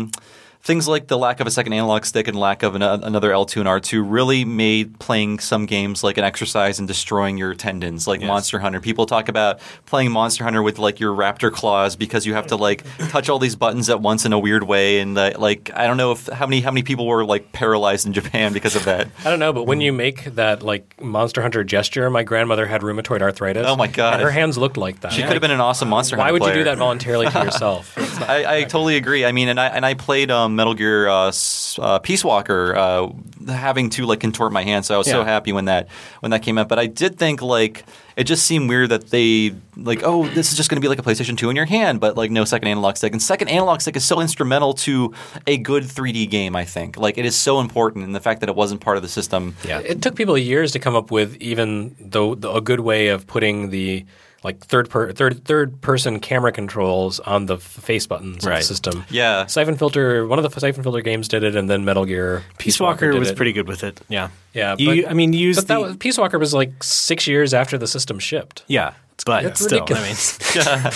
the lack of a second analog stick and lack of another L2 and R2 really made playing some games like an exercise in destroying your tendons, like Monster Hunter. People talk about playing Monster Hunter with like your raptor claws because you have to like touch all these buttons at once in a weird way, and like I don't know how many people were like paralyzed in Japan because of that. I don't know, but when you make that like Monster Hunter gesture, my grandmother had rheumatoid arthritis. Oh my god, and her hands looked like that. She could have been an awesome Monster Hunter Why would player. you do that voluntarily to yourself? I totally agree. I mean, and I played Metal Gear Peace Walker, having to like contort my hand. So I was so happy when that came out. But I did think like it just seemed weird that they like, oh, this is just going to be like a PlayStation 2 in your hand, but like no second analog stick. And second analog stick is so instrumental to a good 3D game. I think like it is so important, and the fact that it wasn't part of the system. Yeah, it took people years to come up with even a good way of putting the like third person camera controls on the face buttons of the system. Yeah, Siphon Filter, one of the Siphon Filter games did it, and then Metal Gear Peace Walker was pretty good with it. Yeah, yeah. Peace Walker was like 6 years after the system shipped. Yeah, but It's still, ridiculous.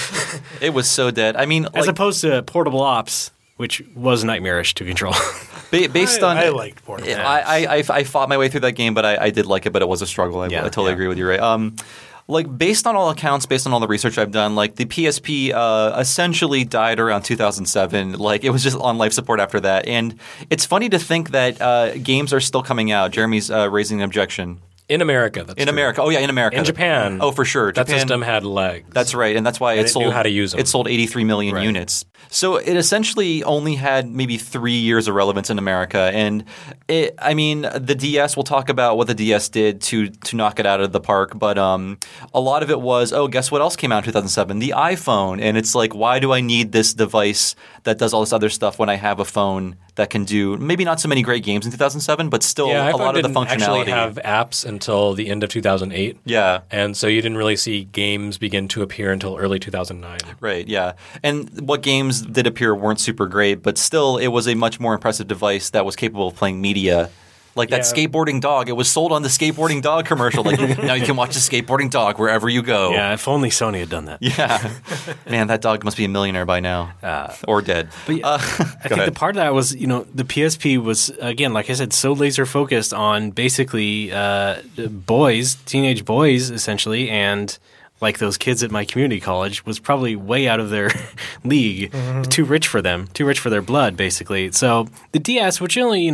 it was so dead. I mean, as opposed to Portable Ops, which was nightmarish to control. Based on I liked Portable Ops. I fought my way through that game, but I did like it, but it was a struggle. I totally agree with you, Ray. Like based on all accounts, based on all the research I've done, like the PSP essentially died around 2007. Like it was just on life support after that. And it's funny to think that games are still coming out. Jeremy's raising an objection. In America, that's in true. America. Oh yeah, in America. In Japan. Oh, for sure. That Japan, system had legs. That's right, and that's why it knew how to use them. It sold 83 million units. So it essentially only had maybe 3 years of relevance in America. And the DS, we'll talk about what the DS did to knock it out of the park. But a lot of it was, guess what else came out in 2007? The iPhone. And it's like, why do I need this device that does all this other stuff when I have a phone that can do maybe not so many great games in 2007, but still a lot of the functionality. Actually have apps until the end of 2008. Yeah. And so you didn't really see games begin to appear until early 2009. Right, yeah. And what games did appear weren't super great, but still it was a much more impressive device that was capable of playing media. Like that skateboarding dog. It was sold on the skateboarding dog commercial. Like now you can watch the skateboarding dog wherever you go. Yeah, if only Sony had done that. Yeah. Man, that dog must be a millionaire by now. Or dead. But I think the part of that was, the PSP was, again, like I said, so laser focused on basically teenage boys, essentially, and like those kids at my community college was probably way out of their league, too rich for them, too rich for their blood, basically. So the DS, which only,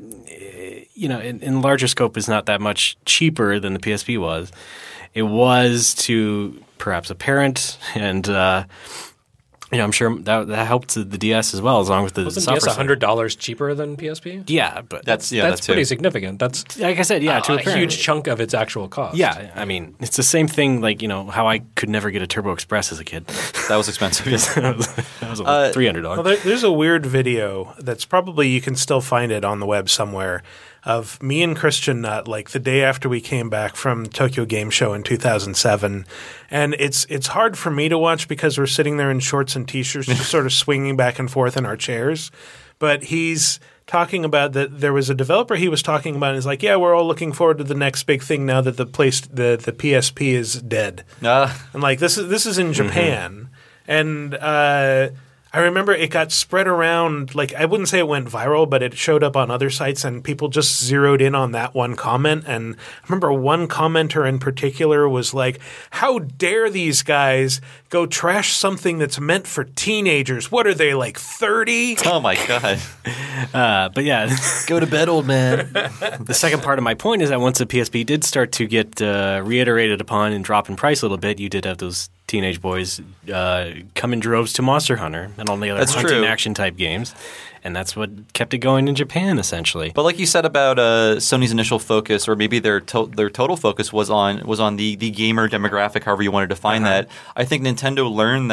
in larger scope is not that much cheaper than the PSP was. It was to perhaps a parent, and I'm sure that helped the DS as well, along with the Wasn't software. DS $100 cheaper than PSP? Yeah, but That's pretty significant. That's like I said, to a parent. huge chunk of its actual cost. Yeah, I mean, it's the same thing. Like how I could never get a Turbo Express as a kid. That was expensive. that was $300. Well, there's a weird video that's probably you can still find it on the web somewhere of me and Christian Nutt, like the day after we came back from Tokyo Game Show in 2007. And it's hard for me to watch because we're sitting there in shorts and T-shirts just sort of swinging back and forth in our chairs. But he's talking about that there was a developer he was talking about, and he's like, yeah, we're all looking forward to the next big thing now that the PSP is dead. And like this is in Japan. And I I remember it got spread around, like I wouldn't say it went viral, but it showed up on other sites and people just zeroed in on that one comment. And I remember one commenter in particular was like, how dare these guys go trash something that's meant for teenagers? What are they, like 30? Oh my god. But yeah, Go to bed, old man. the second part of my point is that once the PSP did start to get reiterated upon and drop in price a little bit, you did have those teenage boys come in droves to Monster Hunter and all the other That's hunting true. action type games. And that's what kept it going in Japan, essentially. But like you said about Sony's initial focus, or maybe their total focus was on the gamer demographic, however you want to define that. I think Nintendo learned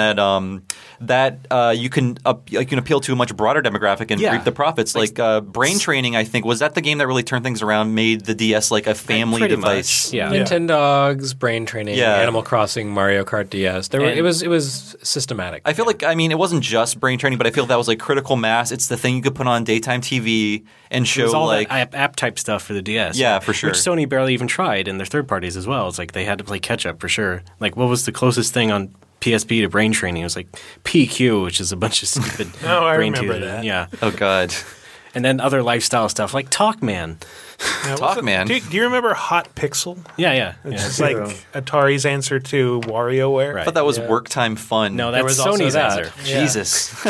that you can appeal to a much broader demographic and reap the profits. Like Brain Training, I think, was that the game that really turned things around, made the DS like a family Pretty device. much, yeah. Nintendogs, Brain Training, Yeah. Animal Crossing, Mario Kart DS. It was systematic. I feel like, I mean, it wasn't just Brain Training, but I feel that was like critical mass. It's the thing you could put on daytime TV and show It was all like that app type stuff for the DS. Yeah, for sure. Which Sony barely even tried in their third parties as well. It's like they had to play catch up for sure. Like, what was the closest thing on PSP to Brain Training? It was like PQ, which is a bunch of stupid Oh, I brain remember teasers. that. Yeah. oh god. And then other lifestyle stuff like Talkman. Now, Talkman. Do you remember Hot Pixel? Yeah. It's like Atari's answer to WarioWare. Right. I thought that was work time fun. No, There that's was also Sony's that. answer. Yeah. Jesus.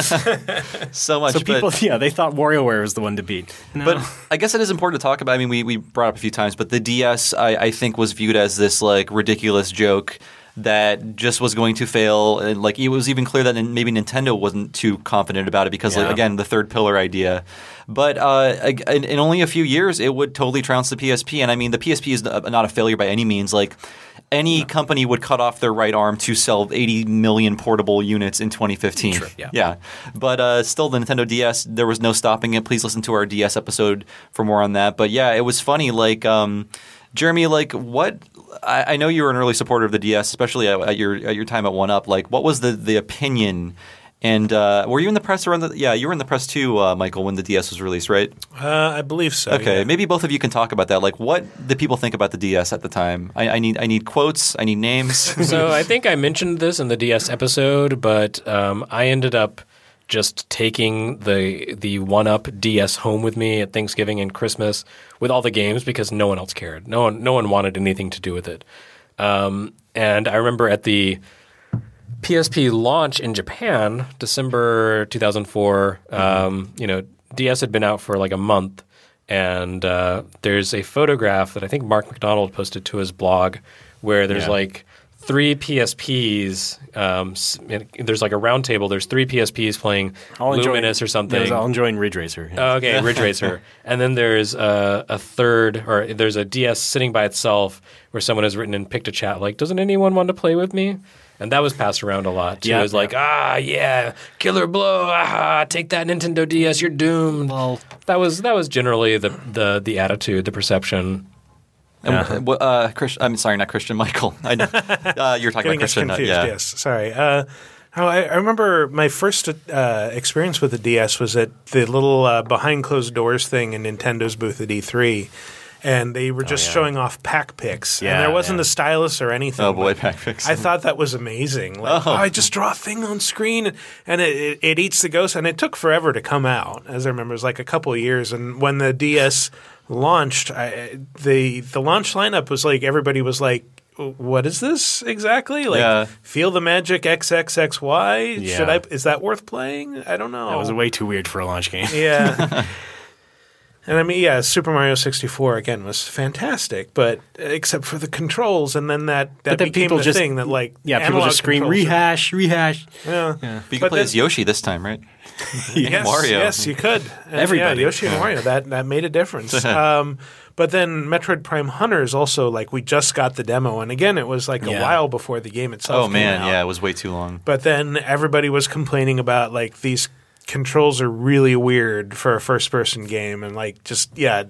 So much. So people, but, they thought WarioWare was the one to beat. No. but I guess it is important to talk about. I mean, we brought up a few times, but the DS, I think, was viewed as this like ridiculous joke that just was going to fail. And like it was even clear that maybe Nintendo wasn't too confident about it because, like, Yeah. again, the third pillar idea. But in only a few years, it would totally trounce the PSP. And I mean, the PSP is not a failure by any means. Like any company would cut off their right arm to sell 80 million portable units in 2015. True, yeah. Yeah. But still, the Nintendo DS, there was no stopping it. Please listen to our DS episode for more on that. But yeah, it was funny. Like, Jeremy, like what – I know you were an early supporter of the DS, especially at your time at 1UP. Like what was the opinion – and were you in the press around the – yeah, you were in the press too, Michael, when the DS was released, right? I believe so. Okay, yeah. maybe both of you can talk about that. Like what did people think about the DS at the time? I need quotes. I need names. So I think I mentioned this in the DS episode, but I ended up just taking the 1UP DS home with me at Thanksgiving and Christmas with all the games because no one else cared. No one wanted anything to do with it. And I remember at the PSP launch in Japan, December 2004, DS had been out for like a month. And there's a photograph that I think Mark McDonald posted to his blog where there's like 3 PSPs. There's like a round table. There's 3 PSPs playing Luminous or something. I'll enjoin Ridge Racer. Yeah. Oh, okay, Ridge Racer. And then there's a third, or there's a DS sitting by itself where someone has written in Pictochat like, doesn't anyone want to play with me? And that was passed around a lot too. Yeah, It was like, killer blow, take that Nintendo DS, you're doomed. Well, That was generally the attitude, the perception. And, I'm sorry, not Christian. Michael. I know. You're talking Getting about us Christian. confused, Yeah. yes. Sorry. I remember my first experience with the DS was at the little behind closed doors thing in Nintendo's booth at E3. And they were just showing off pack picks. Yeah, and there wasn't yeah. a stylus or anything. Oh boy, Like, pack picks. I thought that was amazing. Like, I just draw a thing on screen and it eats the ghost. And it took forever to come out. As I remember, it was like a couple of years. And when the DS launched, the launch lineup was like, everybody was like, what is this exactly? Like, Feel the Magic XXXY? Yeah. Is that worth playing? I don't know. that was way too weird for a launch game. Yeah. And I mean, Super Mario 64 again was fantastic, but except for the controls, and then that then became people the just- thing that like Yeah, people analog just scream controls- rehash. Yeah. But you But can play then- as Yoshi this time, right? Yes, Mario. yes, you could. And, Everybody. Yoshi and Mario, that made a difference. But then Metroid Prime Hunters also, like, we just got the demo, and again, it was like a Yeah. while before the game itself Oh man, came out. yeah, it was way too long. But then everybody was complaining about like these controls are really weird for a first-person game, and like just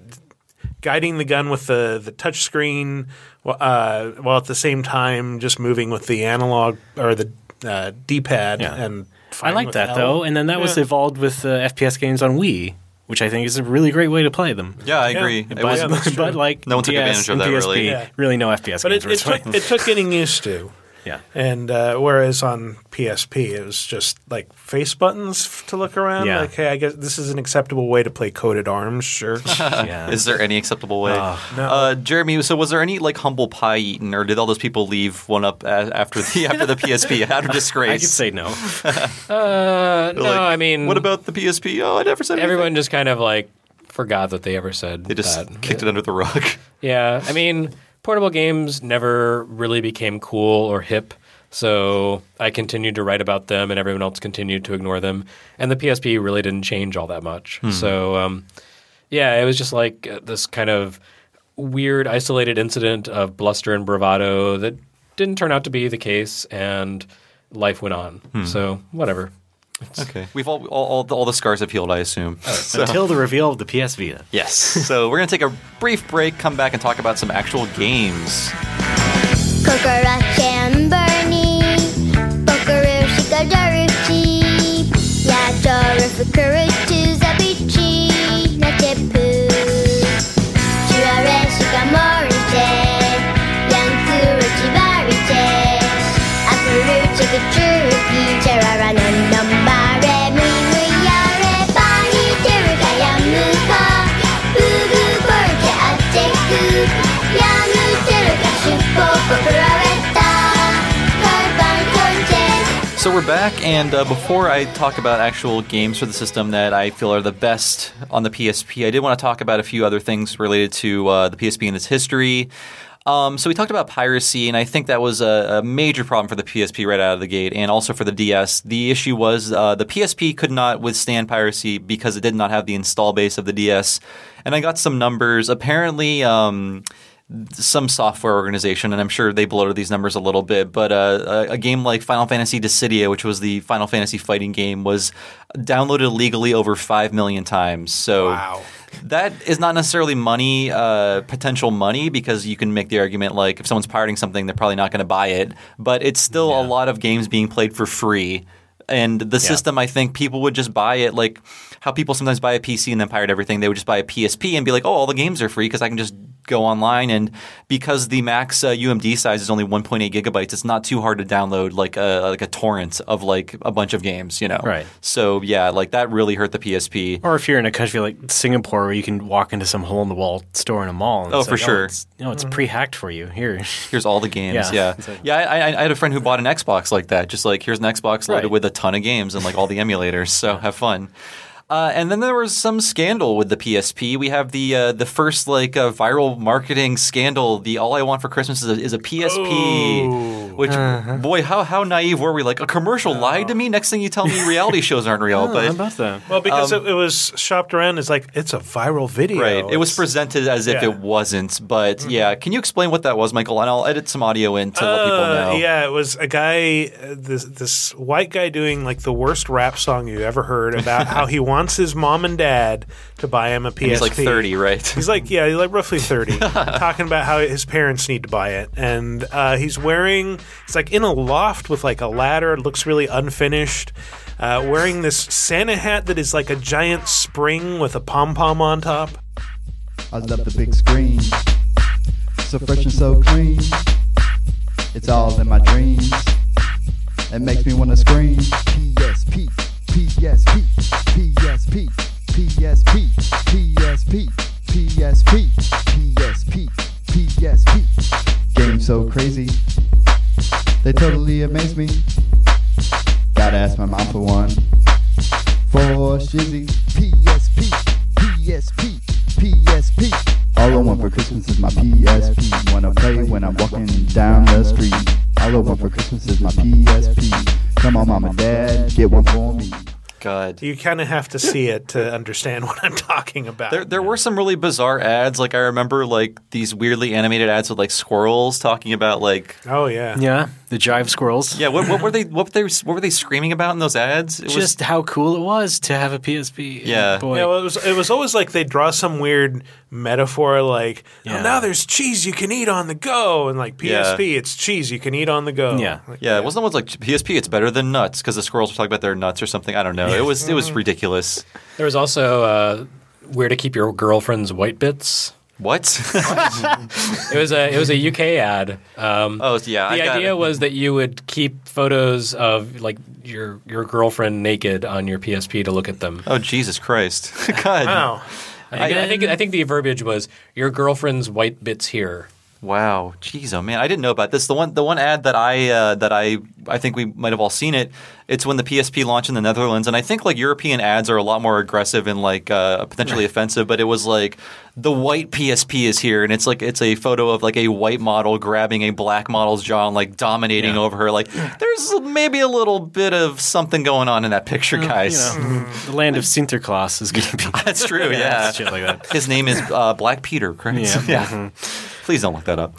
guiding the gun with the touch screen while at the same time just moving with the analog or the D-pad. Yeah. And I firing like with that L. though, and then that was evolved with FPS games on Wii, which I think is a really great way to play them. Yeah, I agree. Yeah. It But, was, that's true. but like No one took DS advantage of and that, PSP, really. Yeah. really no FPS But games. it took getting used to. Yeah. And whereas on PSP, it was just like face buttons to look around. Yeah. Like, hey, I guess this is an acceptable way to play Coded Arms. Sure. Yeah. Is there any acceptable way? No. Jeremy, so was there any like humble pie eaten, or did all those people leave one up after the PSP out of disgrace? I could say no. No, Like, I mean, what about the PSP? Oh, I never said anything. everyone just kind of like forgot that they ever said They just that. kicked it under the rug. Yeah, I mean, portable games never really became cool or hip, so I continued to write about them, and everyone else continued to ignore them. And the PSP really didn't change all that much. So, yeah, it was just like this kind of weird, isolated incident of bluster and bravado that didn't turn out to be the case, and life went on. So, whatever. Okay, we've all the scars have healed, I assume. Until the reveal of the PS Vita. Yes. So we're gonna take a brief break, come back, and talk about some actual games. Kokoro Chamberni, Bokaru Shikadaruchi, Yato Fukurutu Zabichi, Natepu, Shirare Shikamoriche, Yankuru Chibarite, Akuru Chikuchuruki, Jarara no Nambare, Mimuyare, Bani Teruka Yamuka, Bubu Porke Ateku, Yamu Teruka Shupo Pokurareta, Karban Konte. So we're back, and before I talk about actual games for the system that I feel are the best on the PSP, I did want to talk about a few other things related to the PSP and its history. So we talked about piracy, and I think that was a major problem for the PSP right out of the gate, and also for the DS. The issue was the PSP could not withstand piracy because it did not have the install base of the DS. And I got some numbers. Apparently, some software organization, and I'm sure they bloated these numbers a little bit, but a game like Final Fantasy Dissidia, which was the Final Fantasy fighting game, was downloaded illegally over 5 million times. So Wow. that is not necessarily money, potential money, because you can make the argument like if someone's pirating something, they're probably not going to buy it. But it's still a lot of games being played for free. And the system, I think people would just buy it like how people sometimes buy a PC and then pirate everything. They would just buy a PSP and be like, oh, all the games are free because I can just go online. And because the max UMD size is only 1.8 gigabytes, it's not too hard to download like a torrent of like a bunch of games, you know? Right. So, yeah, like that really hurt the PSP. Or if you're in a country like Singapore where you can walk into some hole-in-the-wall store in a mall. And Oh, it's for like, sure. It's pre-hacked for you. Here. Here's all the games. Yeah. Yeah. I had a friend who bought an Xbox like that. Just like, here's an Xbox loaded Right. with a ton of games and like all the emulators. So have fun. And then there was some scandal with the PSP. We have the first like viral marketing scandal. The All I Want for Christmas is a PSP. Which boy, how naive were we? Like a commercial lied to me. Next thing you tell me, reality shows aren't real. How But about that? Well, because it was shopped around as like, it's a viral video. right, it was It's- presented as if yeah. it wasn't. But yeah, can you explain what that was, Michael? And I'll edit some audio in to let people know. Yeah, it was a guy, this white guy doing like the worst rap song you ever heard about how he wants his mom and dad to buy him a PSP. And he's like 30, right? He's like, yeah, he's like roughly 30, talking about how his parents need to buy it. And he's like in a loft with like a ladder. It looks really unfinished. Wearing this Santa hat that is like a giant spring with a pom-pom on top. I love the big screen, so fresh and so clean. It's all in my dreams. It makes me wanna scream. PSP, PSP, PSP, PSP, PSP, PSP, PSP, PSP. Game so crazy, they totally amaze me. Gotta ask my mom for one. For Shizzy, PSP, PSP, PSP. All I want for Christmas is my PSP. Wanna play when I'm walking down the street. All I want for Christmas is my PSP. Come on, mom and dad, get one for me. God. You kind of have to see it to understand what I'm talking about. There were some really bizarre ads. Like I remember like these weirdly animated ads with like squirrels talking about like Oh yeah. Yeah, the Jive Squirrels. yeah, what were they screaming about in those ads? It was Just how cool it was to have a PSP. Yeah. Boy. Yeah, well, it was always like they draw some weird metaphor like, Yeah. oh, now there's cheese you can eat on the go, and like PSP, it's cheese you can eat on the go. Yeah. Like, yeah, it wasn't the ones like PSP. It's better than nuts because the squirrels were talking about their nuts or something. I don't know. It was ridiculous. There was also where to keep your girlfriend's white bits. What? It was a UK ad. Oh yeah, The idea was that you would keep photos of like your girlfriend naked on your PSP to look at them. Oh Jesus Christ! God. Wow. I think the verbiage was your girlfriend's white bits here. Wow, jeez, oh man, I didn't know about this. The one ad that I think we might have all seen it. It's when the PSP launched in the Netherlands, and I think like European ads are a lot more aggressive and like potentially offensive. But it was like the white PSP is here, and it's a photo of like a white model grabbing a black model's jaw and like dominating over her. Like there's maybe a little bit of something going on in that picture, guys. The land of Sinterklaas is going to be. That's true. Yeah, shit like that. His name is Black Peter, correct? Yeah. Please don't look that up.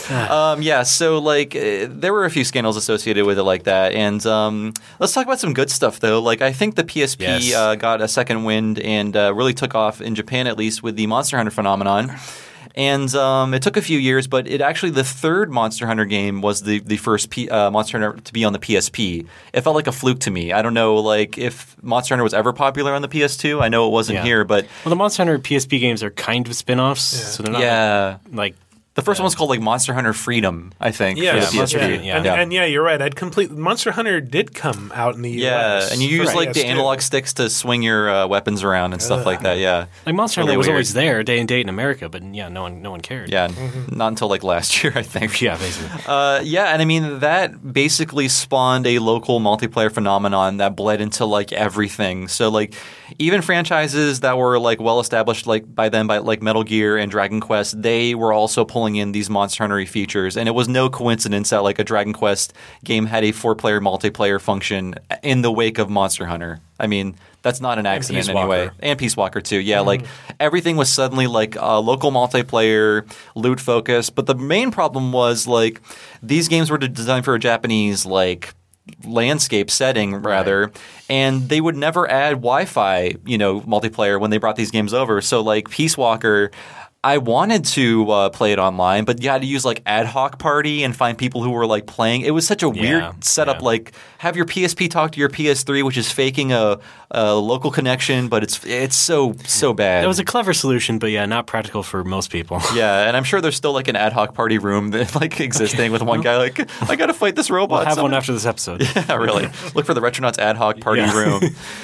So like there were a few scandals associated with it like that, and let's talk about some good stuff though. Like I think the PSP got a second wind and really took off in Japan at least with the Monster Hunter phenomenon. And it took a few years, but the third Monster Hunter game was the first Monster Hunter to be on the PSP. It felt like a fluke to me. I don't know, like if Monster Hunter was ever popular on the PS2. I know it wasn't here, but the Monster Hunter PSP games are kind of spin-offs, so they're not like the first one was called like Monster Hunter Freedom, I think. Yes. For the PSP. And you're right. Monster Hunter did come out in the US. Yeah, and you use like the analog sticks to swing your weapons around and stuff like that. Yeah, like Monster Hunter really was weird. always there day and date in America, but no one cared. Yeah, not until like last year, I think. Yeah, basically. And I mean that basically spawned a local multiplayer phenomenon that bled into like everything. So like even franchises that were like well established like by then by like Metal Gear and Dragon Quest, they were also pulling in these Monster Hunter features, and it was no coincidence that like a Dragon Quest game had a 4-player multiplayer function in the wake of Monster Hunter. I mean, that's not an accident anyway. And Peace Walker too. Yeah, like everything was suddenly like local multiplayer, loot focused. But the main problem was like these games were designed for a Japanese like landscape setting rather, and they would never add Wi-Fi, multiplayer when they brought these games over. So like Peace Walker, I wanted to play it online, but you had to use like Ad Hoc Party and find people who were like playing. It was such a weird setup. Like have your PSP talk to your PS3, which is faking a local connection, but it's so bad. It was a clever solution, but not practical for most people. Yeah, and I'm sure there's still like an Ad Hoc Party room that like existing with one guy like I got to fight this robot. We'll have one after this episode. Yeah, really. Look for the Retronauts Ad Hoc Party room.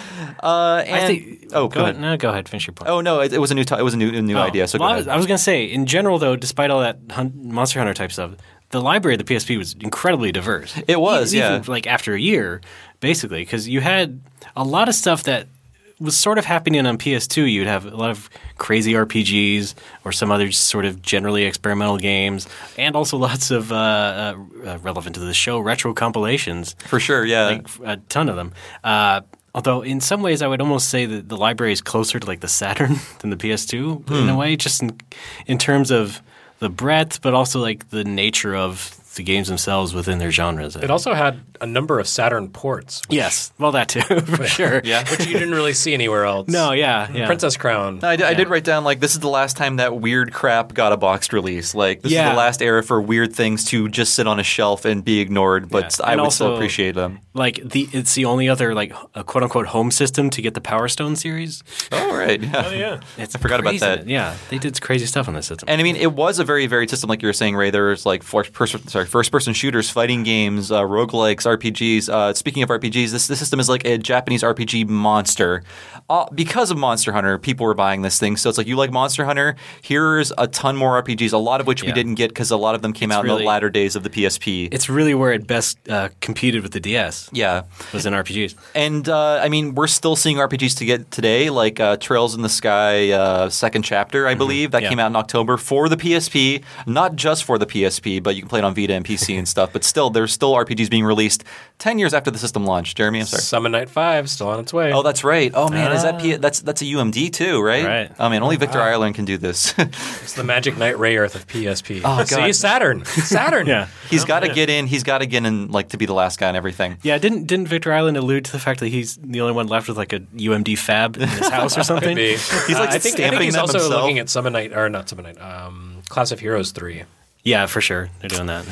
Go ahead. No, go ahead. Finish your point. Oh no, it was a new idea. So go ahead. I was going to say, in general, though, despite all that Monster Hunter type stuff, the library of the PSP was incredibly diverse. It was, even like after a year, basically, because you had a lot of stuff that was sort of happening on PS2. You'd have a lot of crazy RPGs or some other sort of generally experimental games, and also lots of relevant to the show retro compilations. For sure, yeah, like a ton of them. Although in some ways I would almost say that the library is closer to like the Saturn than the PS2 in a way, just in terms of the breadth, but also like the nature of the games themselves within their genres. It also had a number of Saturn ports. Yes, well that too, for sure. Yeah, which you didn't really see anywhere else. No, yeah. Princess Crown. I did write down like this is the last time that weird crap got a boxed release. Like this is the last era for weird things to just sit on a shelf and be ignored. But I would still appreciate them. Like it's the only other like a quote unquote home system to get the Power Stone series. Oh right, yeah. Oh yeah. I forgot about that. Yeah, they did crazy stuff on this system. And I mean, it was a very varied system, like you were saying, Ray. There was like first-person shooters, fighting games, roguelikes, RPGs. Speaking of RPGs, this system is like a Japanese RPG monster. Because of Monster Hunter, people were buying this thing. So it's like, you like Monster Hunter? Here's a ton more RPGs, a lot of which we didn't get because a lot of them came out in the latter days of the PSP. It's really where it best competed with the DS. Yeah. Was in RPGs. And, I mean, we're still seeing RPGs to get today, like Trails in the Sky second chapter, I believe. That came out in October for the PSP. Not just for the PSP, but you can play it on Vita and PC and stuff. But still, there's still RPGs being released 10 years after the system launched. Jeremy, I'm sorry. Summon Night 5 still on its way. Oh, that's right. Oh, man, is that that's a UMD too, right? Right. Oh, man, only Victor Ireland can do this. It's the Magic Knight Ray Earth of PSP. Oh, God. See, Saturn. Yeah. He's got to get in. He's got to get in, like, to be the last guy and everything. Yeah, didn't Victor Ireland allude to the fact that he's the only one left with like a UMD fab in his house or something? He's like I think stamping he's them also himself. looking at Summon Night, or not Summon Night, Class of Heroes 3. Yeah, for sure. They're doing that, yeah.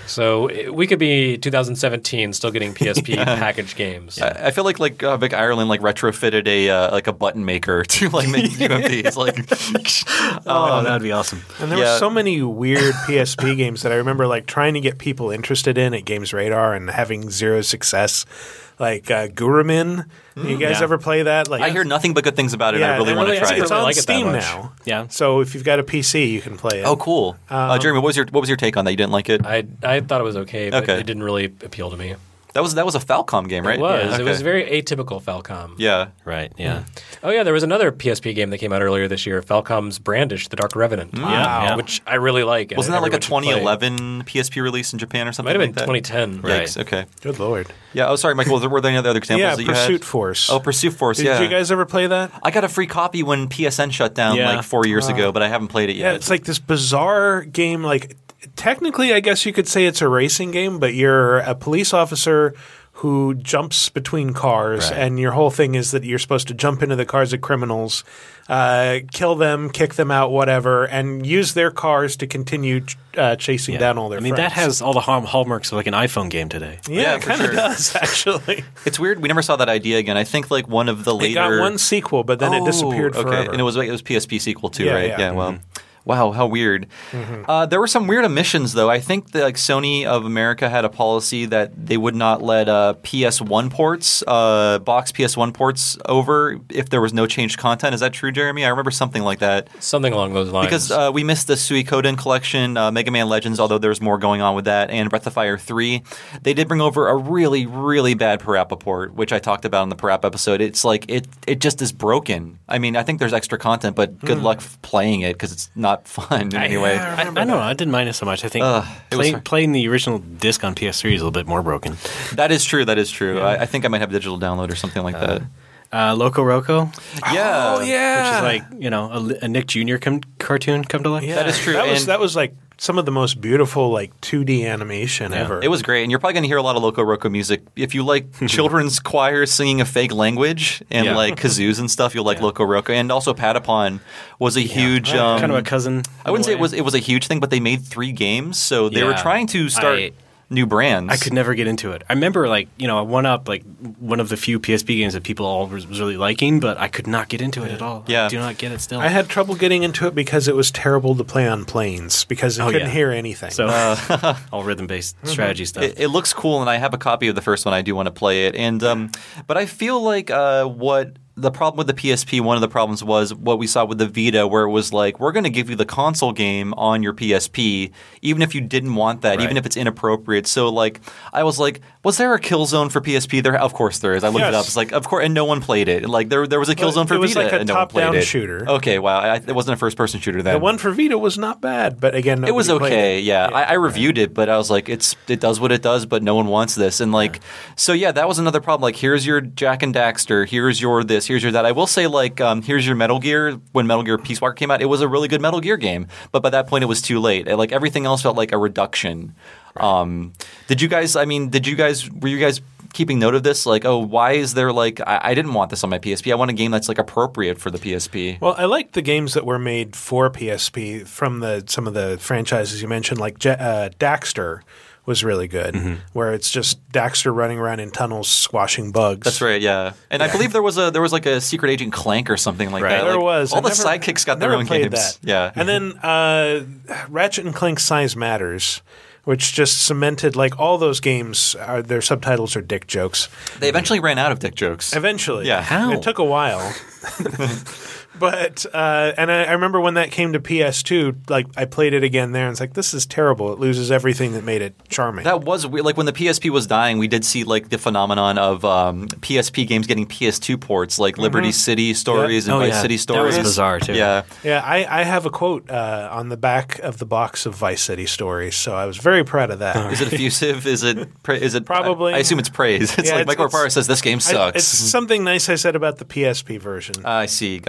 So we could be 2017 still getting PSP packaged games. I feel like Vic Ireland retrofitted a button maker to make UMDs. That'd be awesome. And there were so many weird PSP games that I remember trying to get people interested in at Games Radar and having zero success. Like Gurumin. You guys ever play that? I hear nothing but good things about it. I really want to try it. It's on like it that Steam much. now. Yeah. So if you've got a PC, you can play it. Oh, cool. Jeremy, what was your take on that? You didn't like it? I thought it was okay, but Okay. it didn't really appeal to me. That was a Falcom game, right? It was. Yeah. It was Okay. very atypical Falcom. Yeah. Right. Yeah. Oh, yeah, there was another PSP game that came out earlier this year, Falcom's Brandish, The Dark Revenant. Yeah. Which I really like. and Wasn't that like a everyone should play. 2011 PSP release in Japan or something? Might have been like that? 2010. Yikes. Okay. Good lord. Yeah. Oh, sorry, Michael. Were there any other examples Yeah, that you Pursuit had? Force. Oh, Pursuit Force. Did yeah. you guys ever play that? I got a free copy when PSN shut down Yeah. 4 years ago, but I haven't played it Yeah, yet. it's like this bizarre game. Technically, I guess you could say it's a racing game, but you're a police officer who jumps between cars, Right. and your whole thing is that you're supposed to jump into the cars of criminals, kill them, kick them out, whatever, and use their cars to continue chasing down all their friends. that has all the hallmarks of an iPhone game today. Yeah, Yeah, it for kind of sure. does, actually. It's weird. We never saw that idea again. I think one of the It later got one sequel, but then it disappeared okay. forever. And it was PSP sequel too, Yeah, right? yeah. Yeah. Well, wow, how weird. There were some weird omissions though. I think that Sony of America had a policy that they would not let PS1 ports, box PS1 ports over if there was no changed content. Is that true, Jeremy? I remember something like that. Something along those lines. Because we missed the Suikoden collection, Mega Man Legends, although there's more going on with that, and Breath of Fire 3. They did bring over a really, really bad Parappa port, which I talked about in the Parappa episode. It's it just is broken. I mean, I think there's extra content, but good luck playing it because it's not fun in any way. I don't know. I didn't mind it so much. I think it was playing the original disc on PS3 is a little bit more broken. That is true. That is true. I think I might have a digital download or something like that. Loco Roco, Yeah. Oh, yeah. which is a Nick Jr. cartoon come to life. Yeah, That is true. That was some of the most beautiful 2D animation ever. It was great, and you're probably going to hear a lot of Loco Roco music. If you like children's choirs singing a fake language and Yeah. kazoos and stuff, you'll like Loco Roco. And also Patapon was a huge kind of a cousin. I wouldn't say in a way. it was a huge thing, but they made 3 games, so they were Yeah. trying to start new brands. I could never get into it. I remember, one of the few PSP games that people all was really liking, but I could not get into it at all. Yeah. I do not get it still. I had trouble getting into it because it was terrible to play on planes because I couldn't yeah. hear anything. So all rhythm-based strategy stuff. It looks cool, and I have a copy of the first one. I do want to play it, and but I feel like what the problem with the PSP, one of the problems was what we saw with the Vita, where it was we're going to give you the console game on your PSP, even if you didn't want that, even if it's inappropriate. So I was was there a Killzone for PSP? There, of course there is. I looked it up. It's of course, and no one played it. There was a Killzone for it was Vita, a and no one played top-down it. shooter. Okay, wow, it wasn't a first-person shooter then. The one for Vita was not bad, but again, It was nobody played okay, it. yeah. I reviewed it, but I was it does what it does, but no one wants this. And so yeah, that was another problem. Here's your Jack and Daxter, here's your this, here's your that. I will say here's your Metal Gear. When Metal Gear Peace Walker came out, it was a really good Metal Gear game, but by that point it was too late. Everything else felt like a reduction. Were you guys keeping note of this? Why is there I didn't want this on my PSP. I want a game that's appropriate for the PSP. Well, I liked the games that were made for PSP from some of the franchises you mentioned, Daxter was really good, where it's just Daxter running around in tunnels squashing bugs. That's right, yeah. And I believe there was a Secret Agent Clank or something like that. There was. All I the never- sidekicks got their never own played games. That. Yeah. And then Ratchet and Clank Size Matters, which just cemented all those games. Their subtitles are dick jokes. They eventually ran out of dick jokes. Eventually, Yeah. How? It took a while. But and I remember when that came to PS2, I played it again there, and it's this is terrible. It loses everything that made it charming. That was weird. When the PSP was dying, we did see the phenomenon of PSP games getting PS2 ports, Liberty City Stories and Oh, Vice yeah. City That Stories. was bizarre, too. Yeah. Yeah, I have a quote on the back of the box of Vice City Stories, so I was very proud of that. Is it effusive? Is it Probably. I assume it's praise. It's Yeah, Michael Rapara says this game sucks. It's something nice I said about the PSP version. I see. Got it.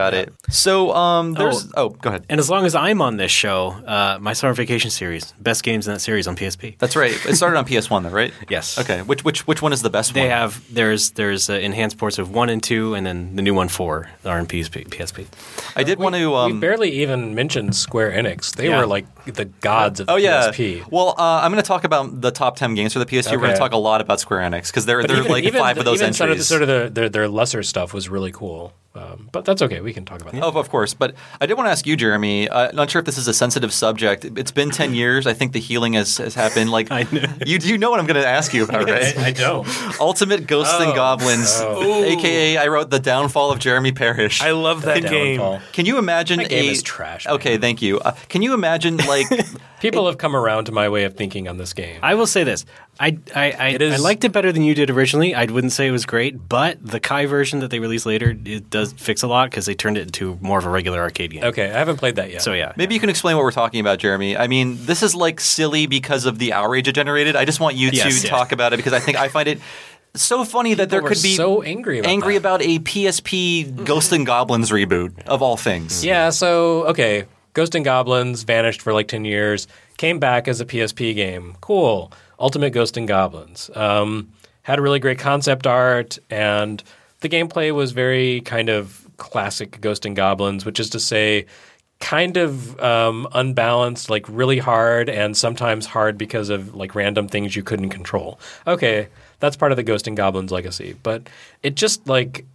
So there's go ahead. And as long as I'm on this show, my Summer Vacation series, best games in that series on PSP. That's right. It started on PS1 though, right? Yes. Okay. Which one is the best They one? have there's enhanced ports of 1 and 2, and then the new one 4 are in PSP. I did want to. We barely even mentioned Square Enix. They Yeah. were like the gods of Oh yeah. PSP. Well, I'm going to talk about the top 10 games for the PSP. We're going Okay. to talk a lot about Square Enix because they're like five of those even entries. Sort of their lesser stuff was really cool. But that's okay. We can talk about that. Oh, of course. But I did want to ask you, Jeremy. Not sure if this is a sensitive subject. It's been 10 years. I think the healing has happened. Like I know. You know what I'm going to ask you about, right? I don't. Ultimate Ghosts and Goblins, aka I wrote The Downfall of Jeremy Parrish. I love that game. Downfall. Can you imagine That game is trash, man. Okay, thank you. Can you imagine like People have come around to my way of thinking on this game. I will say this. I liked it better than you did originally. I wouldn't say it was great, but the Kai version that they released later, it does fix a lot because they turned it into more of a regular arcade game. Okay, I haven't played that yet. So yeah. maybe you can explain what we're talking about, Jeremy? I mean, this is like silly because of the outrage it generated. I just want you Yes, to yeah. talk about it because I find it so funny that there People could were be so angry about that. about a PSP Ghosts and Goblins reboot of all things. Yeah, so, okay. Ghost and Goblins vanished for like 10 years, came back as a PSP game. Cool. Ultimate Ghost and Goblins. Had a really great concept art, and the gameplay was very kind of classic Ghost and Goblins, which is to say kind of unbalanced, like really hard, and sometimes hard because of like random things you couldn't control. Okay, that's part of the Ghost and Goblins legacy, but it just like...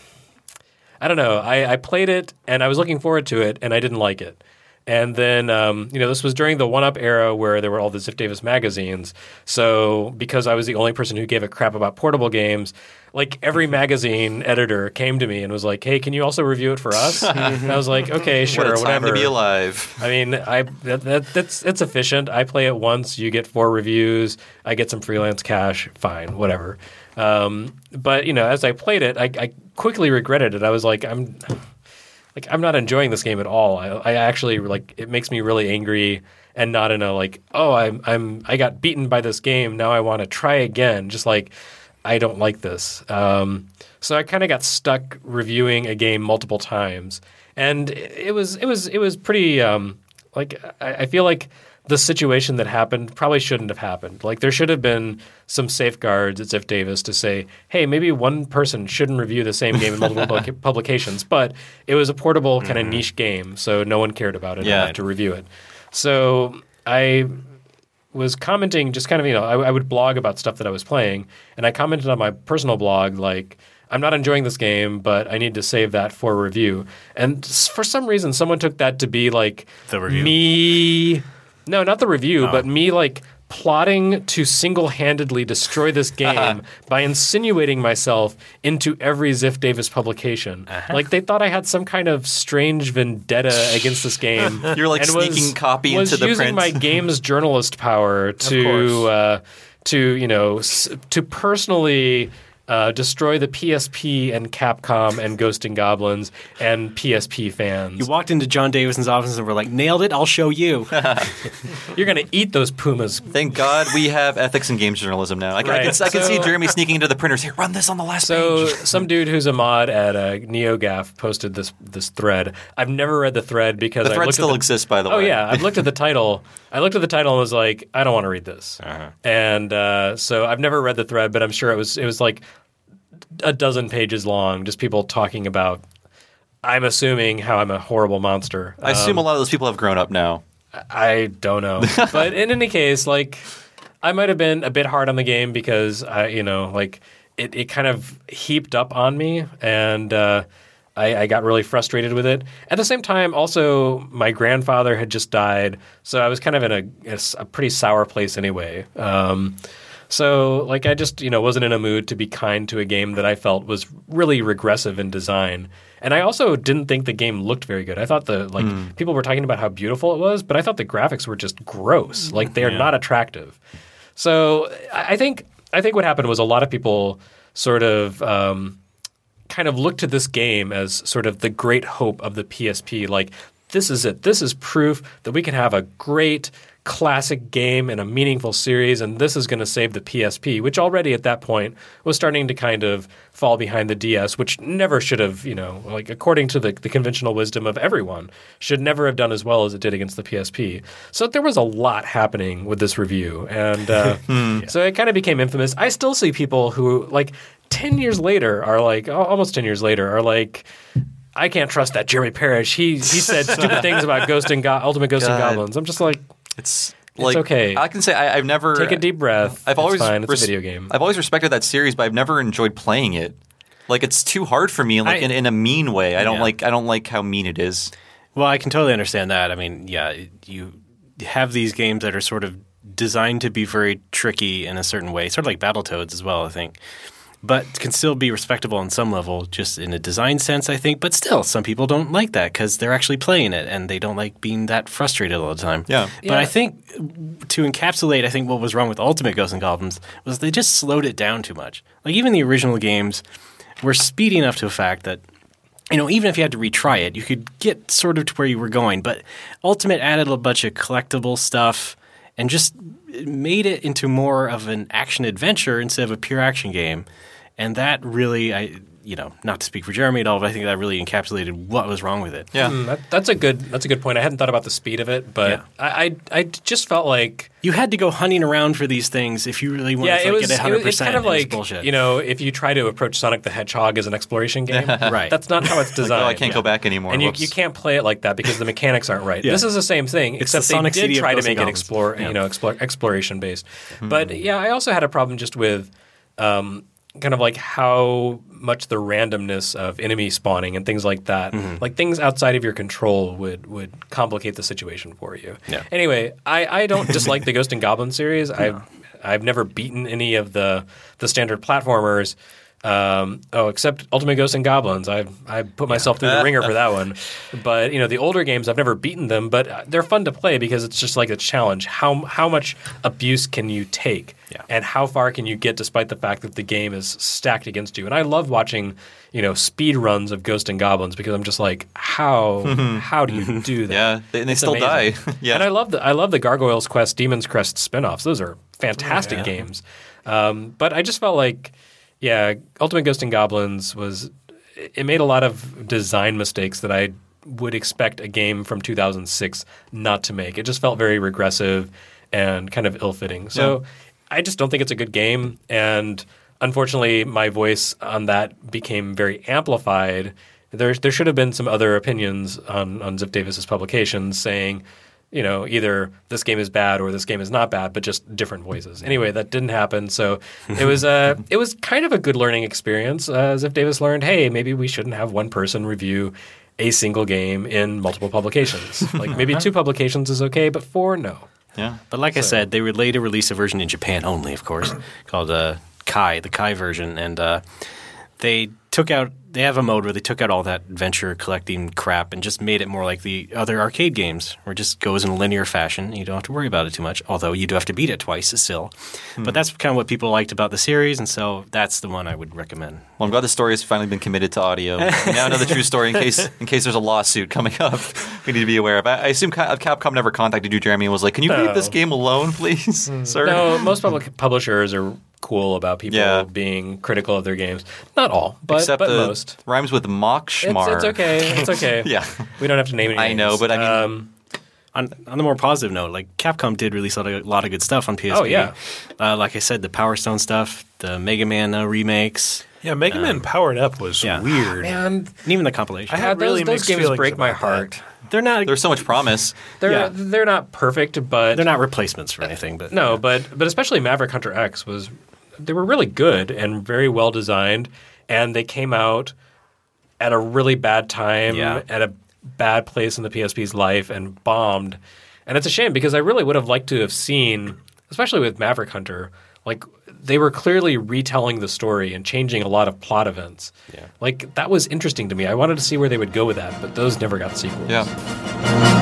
I don't know. I played it, and I was looking forward to it, and I didn't like it. And then, this was during the 1UP era where there were all the Ziff Davis magazines. So because I was the only person who gave a crap about portable games, like every magazine editor came to me and was like, hey, can you also review it for us? And I was like, okay, sure, What a time whatever. to be alive. I mean, it's efficient. I play it once, you get 4 reviews, I get some freelance cash, fine, whatever. But as I played it, I quickly regretted it. I was like, I'm not enjoying this game at all. I actually it makes me really angry, and not in a like, oh, I got beaten by this game, now I want to try again. Just like, I don't like this. So I kind of got stuck reviewing a game multiple times, and it was pretty I feel like the situation that happened probably shouldn't have happened. Like, there should have been some safeguards at Ziff Davis to say, hey, maybe one person shouldn't review the same game in multiple publications, but it was a portable kind of niche game, so no one cared about it enough to review it. So I was commenting just kind of, I would blog about stuff that I was playing, and I commented on my personal blog, like, I'm not enjoying this game, but I need to save that for review. And for some reason, someone took that to be like The review? me... No, not the review, but me like plotting to single-handedly destroy this game by insinuating myself into every Ziff Davis publication. Like, they thought I had some kind of strange vendetta against this game. You're like and sneaking copy into the was using print. my games journalist power to personally destroy the PSP and Capcom and Ghost and Goblins and PSP fans. You walked into John Davison's office and were like, nailed it, I'll show you. You're going to eat those pumas. Thank God we have ethics in games journalism now. I can see Jeremy sneaking into the printers. Here, run this on the last So page. some dude who's a mod at NeoGAF posted this thread. I've never read the thread because The I thread looked still at the, exists, by the way. Oh yeah, I've looked at the title. I looked at the title and was like, I don't want to read this. And so I've never read the thread, but I'm sure it was like a dozen pages long, just people talking about, I'm assuming, how I'm a horrible monster. I assume a lot of those people have grown up now. I don't know. But in any case, like, I might have been a bit hard on the game because it kind of heaped up on me, and I got really frustrated with it. At the same time, also, my grandfather had just died, so I was kind of in a pretty sour place anyway. So, like, I just, wasn't in a mood to be kind to a game that I felt was really regressive in design. And I also didn't think the game looked very good. I thought people were talking about how beautiful it was, but I thought the graphics were just gross. Like, they are not attractive. So, I think what happened was a lot of people sort of kind of looked to this game as sort of the great hope of the PSP. Like, this is it. This is proof that we can have a great classic game and a meaningful series, and this is going to save the PSP, which already at that point was starting to kind of fall behind the DS, which never should have, like according to the conventional wisdom of everyone, should never have done as well as it did against the PSP. So there was a lot happening with this review, and so it kind of became infamous. I still see people who, like, 10 years later are like, almost 10 years later, are like, I can't trust that Jeremy Parish. He said stupid things about Ultimate Ghosts and Goblins. I'm just like, It's okay. I can say I've never take a deep breath. I've always fine. It's a video game. I've always respected that series, but I've never enjoyed playing it. Like, it's too hard for me, like in a mean way. I don't like how mean it is. Well, I can totally understand that. I mean, yeah, you have these games that are sort of designed to be very tricky in a certain way, sort of like Battletoads as well, I think. But can still be respectable on some level, just in a design sense, I think. But still, some people don't like that because they're actually playing it and they don't like being that frustrated all the time. Yeah. But I think to encapsulate, I think what was wrong with Ultimate Ghosts and Goblins was they just slowed it down too much. Like, even the original games were speedy enough to a fact that, even if you had to retry it, you could get sort of to where you were going. But Ultimate added a bunch of collectible stuff and just made it into more of an action-adventure instead of a pure action game. And that really, not to speak for Jeremy at all, but I think that really encapsulated what was wrong with it. Yeah, that's a good point. I hadn't thought about the speed of it, but I just felt like you had to go hunting around for these things if you really wanted to get 100%. It's kind of like bullshit. If you try to approach Sonic the Hedgehog as an exploration game, right? That's not how it's designed. I can't go back anymore. And you can't play it like that because the mechanics aren't right. Yeah. This is the same thing, except the Sonic they CD did of try to Ghosts make and it Goblins. exploration based. But yeah, I also had a problem just with. Kind of like how much the randomness of enemy spawning and things like that, like things outside of your control would complicate the situation for you. Yeah. Anyway, I don't dislike the Ghost and Goblin series. I've never beaten any of the standard platformers. Except Ultimate Ghosts and Goblins. I put myself through the ringer for that one. But the older games, I've never beaten them, but they're fun to play because it's just like a challenge. How much abuse can you take, and how far can you get despite the fact that the game is stacked against you? And I love watching speed runs of Ghosts and Goblins because I'm just like, how do you do that? Yeah, and they It's still amazing. die. Yeah, And I love the Gargoyles Quest, Demon's Crest spinoffs. Those are fantastic games. But I just felt like. Yeah, Ultimate Ghosts and Goblins it made a lot of design mistakes that I would expect a game from 2006 not to make. It just felt very regressive and kind of ill-fitting. So I just don't think it's a good game, and unfortunately my voice on that became very amplified. There should have been some other opinions on Ziff Davis's publications saying, either this game is bad or this game is not bad, but just different voices. Anyway, that didn't happen. So it was kind of a good learning experience. Ziff Davis learned, hey, maybe we shouldn't have one person review a single game in multiple publications. Like maybe 2 publications is okay, but 4, no. yeah. But like I said, they would later release a version in Japan only, of course, called Kai, the Kai version, and they have a mode where they took out all that adventure collecting crap and just made it more like the other arcade games, where it just goes in a linear fashion. You don't have to worry about it too much, although you do have to beat it twice still. But that's kind of what people liked about the series, and so that's the one I would recommend. Well, I'm glad the story has finally been committed to audio. We now know the true story in case there's a lawsuit coming up. We need to be aware of. I assume Capcom never contacted you, Jeremy, and was like, "Can you leave this game alone, please, sir?" No, most publishers are cool about people being critical of their games. Not all, but most. Rhymes with mock schmar. It's okay. It's okay. Yeah. We don't have to name any names. I know, but I mean... On the more positive note, like Capcom did release a lot of good stuff on PSP. Oh, yeah. Like I said, the Power Stone stuff, the Mega Man remakes. Yeah, Mega Man Powered Up was weird. Man, And even the compilation. I had really those mixed games feelings break my about heart. There's so much promise. They're not perfect, but They're not replacements for anything. But no, but especially Maverick Hunter X they were really good and very well designed, and they came out at a really bad time, at a bad place in the PSP's life, and bombed. And it's a shame because I really would have liked to have seen, especially with Maverick Hunter, like they were clearly retelling the story and changing a lot of plot events. Yeah. Like that was interesting to me. I wanted to see where they would go with that, but those never got sequels. Yeah.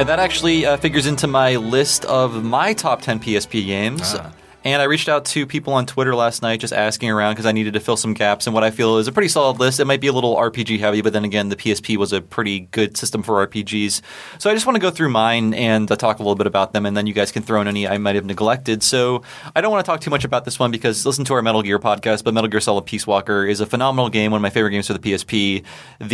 And that actually figures into my list of my top 10 PSP games. And I reached out to people on Twitter last night just asking around because I needed to fill some gaps in what I feel is a pretty solid list. It might be a little RPG heavy, but then again, the PSP was a pretty good system for RPGs. So I just want to go through mine and talk a little bit about them, and then you guys can throw in any I might have neglected. So I don't want to talk too much about this one because listen to our Metal Gear podcast, but Metal Gear Solid Peace Walker is a phenomenal game, one of my favorite games for the PSP.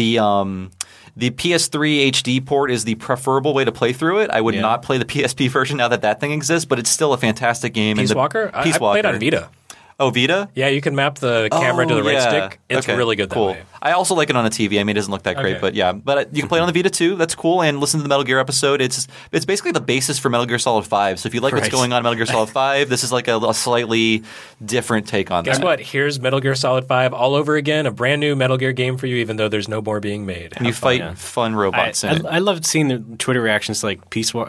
The PS3 HD port is the preferable way to play through it. I would not play the PSP version now that thing exists, but it's still a fantastic game. Peace Walker? I played on Vita. Oh, Vita? Yeah, you can map the camera to the right stick. It's really good that way. I also like it on a TV. I mean, it doesn't look that great, but yeah. But you can play it on the Vita too. That's cool. And listen to the Metal Gear episode. It's basically the basis for Metal Gear Solid 5. So if you like what's going on in Metal Gear Solid 5, this is like a slightly different take on that. Guess what? Here's Metal Gear Solid 5 all over again. A brand new Metal Gear game for you, even though there's no more being made. And you fight fun robots in it. I loved seeing the Twitter reactions to like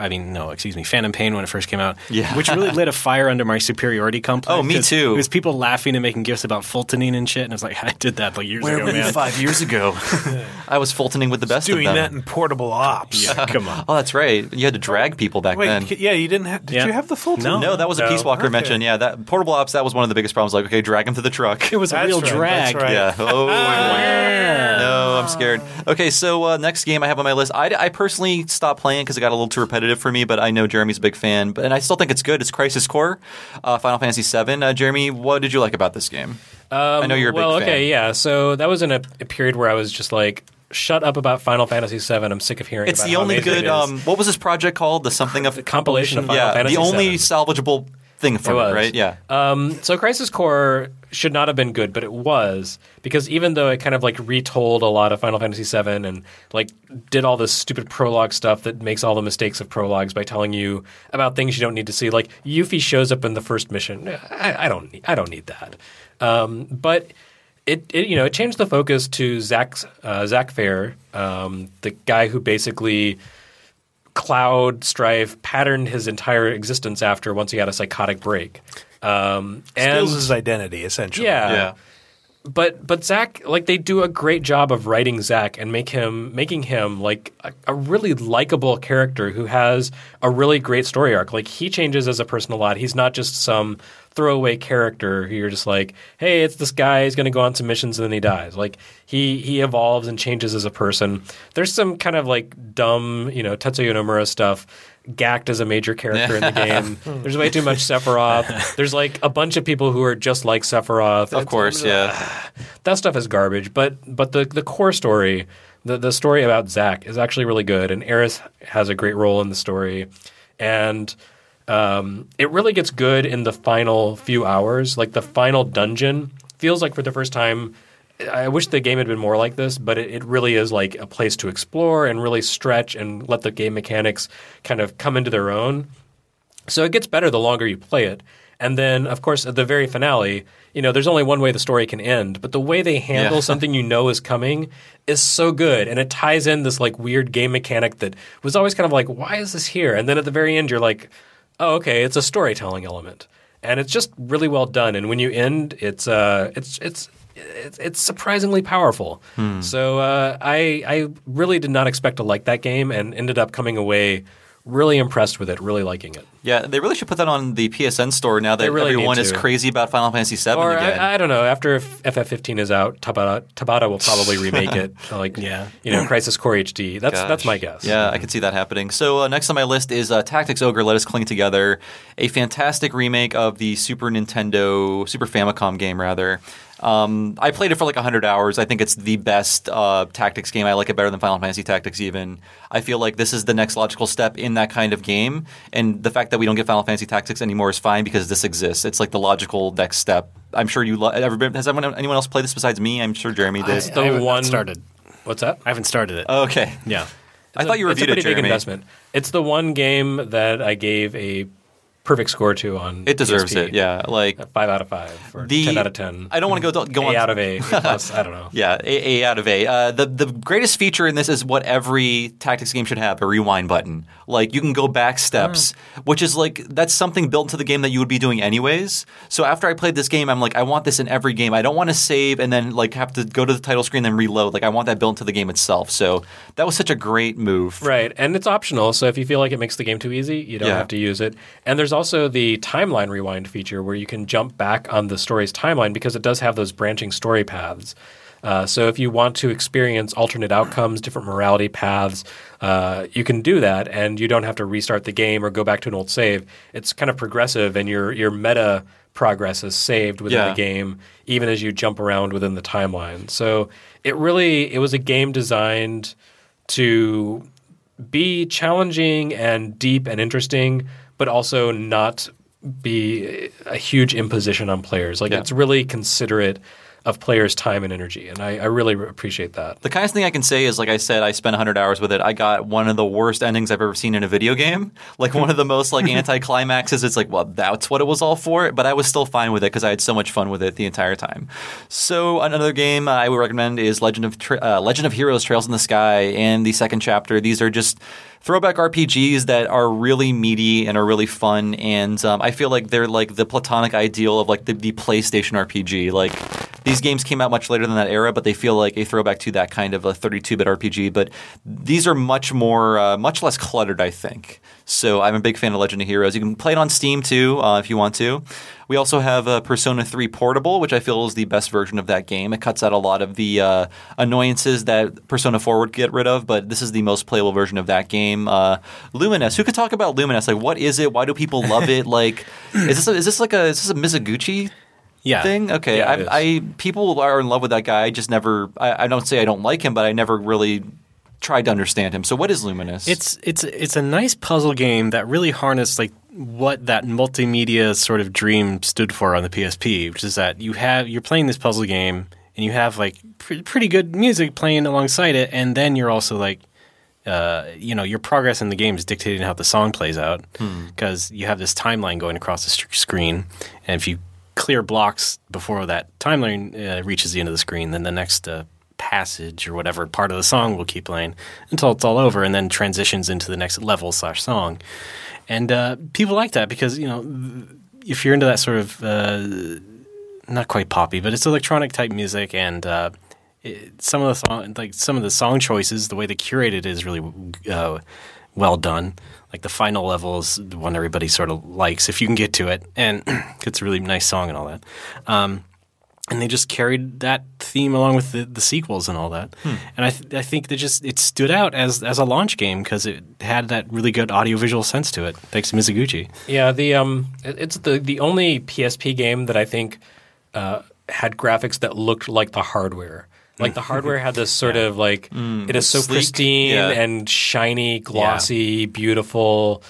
Phantom Pain when it first came out. Yeah. Which really lit a fire under my superiority complex. Oh, me too. It was people laughing and making gifs about Fultoning and shit, and I was like, I did that like years ago, Where were you 5 years ago? I was Fultoning with the best of them. Doing that in Portable Ops. Yeah, come on. Oh, that's right. You had to drag people back then. Yeah, you didn't have... Did you have the Fulton? No, that was a Peace Walker mention. Yeah, that Portable Ops, that was one of the biggest problems. Like, okay, drag him to the truck. It was a real drag. That's right. Yeah. Oh, no, I'm scared. Okay, so next game I have on my list. I personally stopped playing because it got a little too repetitive for me, but I know Jeremy's a big fan, and I still think it's good. It's Crisis Core, Final Fantasy VII. Jeremy, what did you like about this game? I know you're a big fan. Okay, yeah. So that was in a period where I was just like, shut up about Final Fantasy VII. I'm sick of hearing about it. It's the only good, what was this project called? The something of... compilation of Final Fantasy VII. The only VII. salvageable thing from it, right? Yeah. So Crisis Core should not have been good, but it was, because even though it kind of like retold a lot of Final Fantasy VII and like did all this stupid prologue stuff that makes all the mistakes of prologues by telling you about things you don't need to see, like Yuffie shows up in the first mission. I don't need that. But it changed the focus to Zack Fair, the guy who basically Cloud Strife patterned his entire existence after once he had a psychotic break. Steals his identity, essentially. Yeah. But Zack, like, they do a great job of writing Zack and making him like a really likable character who has a really great story arc. Like, he changes as a person a lot. He's not just some throwaway character who you're just like, hey, it's this guy, he's going to go on some missions and then he dies. Like, he evolves and changes as a person. There's some kind of like dumb, Tetsuya Nomura stuff. Gact is a major character in the game. There's way too much Sephiroth. There's like a bunch of people who are just like Sephiroth. Of course, yeah. That stuff is garbage. But the core story, the story about Zack is actually really good, and Aerith has a great role in the story. And it really gets good in the final few hours. Like the final dungeon feels like for the first time. I wish the game had been more like this, but it really is like a place to explore and really stretch and let the game mechanics kind of come into their own. So it gets better the longer you play it. And then, of course, at the very finale, there's only one way the story can end, but the way they handle something is coming is so good. And it ties in this like weird game mechanic that was always kind of like, why is this here? And then at the very end, you're like, oh, okay, it's a storytelling element. And it's just really well done. And when you end, it's surprisingly powerful. So I really did not expect to like that game and ended up coming away really impressed with it, really liking it. Yeah, they really should put that on the PSN store now that really everyone is crazy about Final Fantasy VII or again. I don't know. After FF15 is out, Tabata will probably remake it. Crisis Core HD. That's my guess. Yeah, I could see that happening. So next on my list is Tactics Ogre: Let Us Cling Together, a fantastic remake of the Super Famicom game, rather. I played it for like 100 hours. I think it's the best tactics game. I like it better than Final Fantasy Tactics even. I feel like this is the next logical step in that kind of game. And the fact that we don't get Final Fantasy Tactics anymore is fine because this exists. It's like the logical next step. I'm sure has anyone else played this besides me? I'm sure Jeremy did. It's the one started. What's that? I haven't started it. Oh, okay. Yeah. I thought you reviewed it, It's a pretty big Jeremy. investment. It's the one game that I gave a perfect score to on It deserves PSP. it. Yeah, like 5 out of 5 or The- 10 out of 10. I don't want to go on. A out of A plus. I don't know. Yeah, A out of A. The greatest feature in this is what every tactics game should have: a rewind button. Like you can go back steps, which is like that's something built into the game that you would be doing anyways. So after I played this game, I'm like, I want this in every game. I don't want to save and then like have to go to the title screen and then reload. Like I want that built into the game itself. So that was such a great move. Right, and it's optional, so if you feel like it makes the game too easy, you don't Yeah. have to use it. And there's also the timeline rewind feature where you can jump back on the story's timeline because it does have those branching story paths. So if you want to experience alternate outcomes, different morality paths, you can do that, and you don't have to restart the game or go back to an old save. It's kind of progressive, and your meta progress is saved within Yeah. the game, even as you jump around within the timeline. So it was a game designed to be challenging and deep and interesting, but also not be a huge imposition on players. Like Yeah. it's really considerate of players' time and energy, and I really appreciate that. The kind of thing I can say is, like I said, I spent 100 hours with it. I got one of the worst endings I've ever seen in a video game. Like one of the most like anti-climaxes. It's like, well, that's what it was all for. But I was still fine with it because I had so much fun with it the entire time. So another game I would recommend is Legend of Heroes: Trails in the Sky and the second chapter. These are just throwback RPGs that are really meaty and are really fun. And I feel like they're like the platonic ideal of like the PlayStation RPG. Like these games came out much later than that era, but they feel like a throwback to that kind of a 32-bit RPG. But these are much less cluttered, I think. So I'm a big fan of Legend of Heroes. You can play it on Steam too if you want to. We also have Persona 3 Portable, which I feel is the best version of that game. It cuts out a lot of the annoyances that Persona 4 would get rid of, but this is the most playable version of that game. Luminous. Who could talk about Luminous? Like, what is it? Why do people love it? Like, is this a Mizuguchi Yeah. thing? Okay, Yeah, it I people are in love with that guy. I just never. I don't say I don't like him, but I never really tried to understand him. So, what is Luminous? It's a nice puzzle game that really harnessed like what that multimedia sort of dream stood for on the PSP, which is that you're playing this puzzle game and you have like pretty good music playing alongside it, and then you're also like your progress in the game is dictating how the song plays out because you have this timeline going across the screen, and if you clear blocks before that timeline reaches the end of the screen, then the next passage or whatever part of the song will keep playing until it's all over, and then transitions into the next level / song. And people like that because if you're into that sort of not quite poppy, but it's electronic type music, and some of the song choices, the way they curated it is really well done. Like the final level is the one everybody sort of likes if you can get to it, and it's a really nice song and all that. And they just carried that theme along with the sequels and all that. And I think it stood out as a launch game because it had that really good audiovisual sense to it, thanks to Mizuguchi. Yeah, it's the only PSP game that I think had graphics that looked like the hardware. Like the hardware had this sort of like it is so sleek. pristine Yeah. and shiny, glossy, beautiful.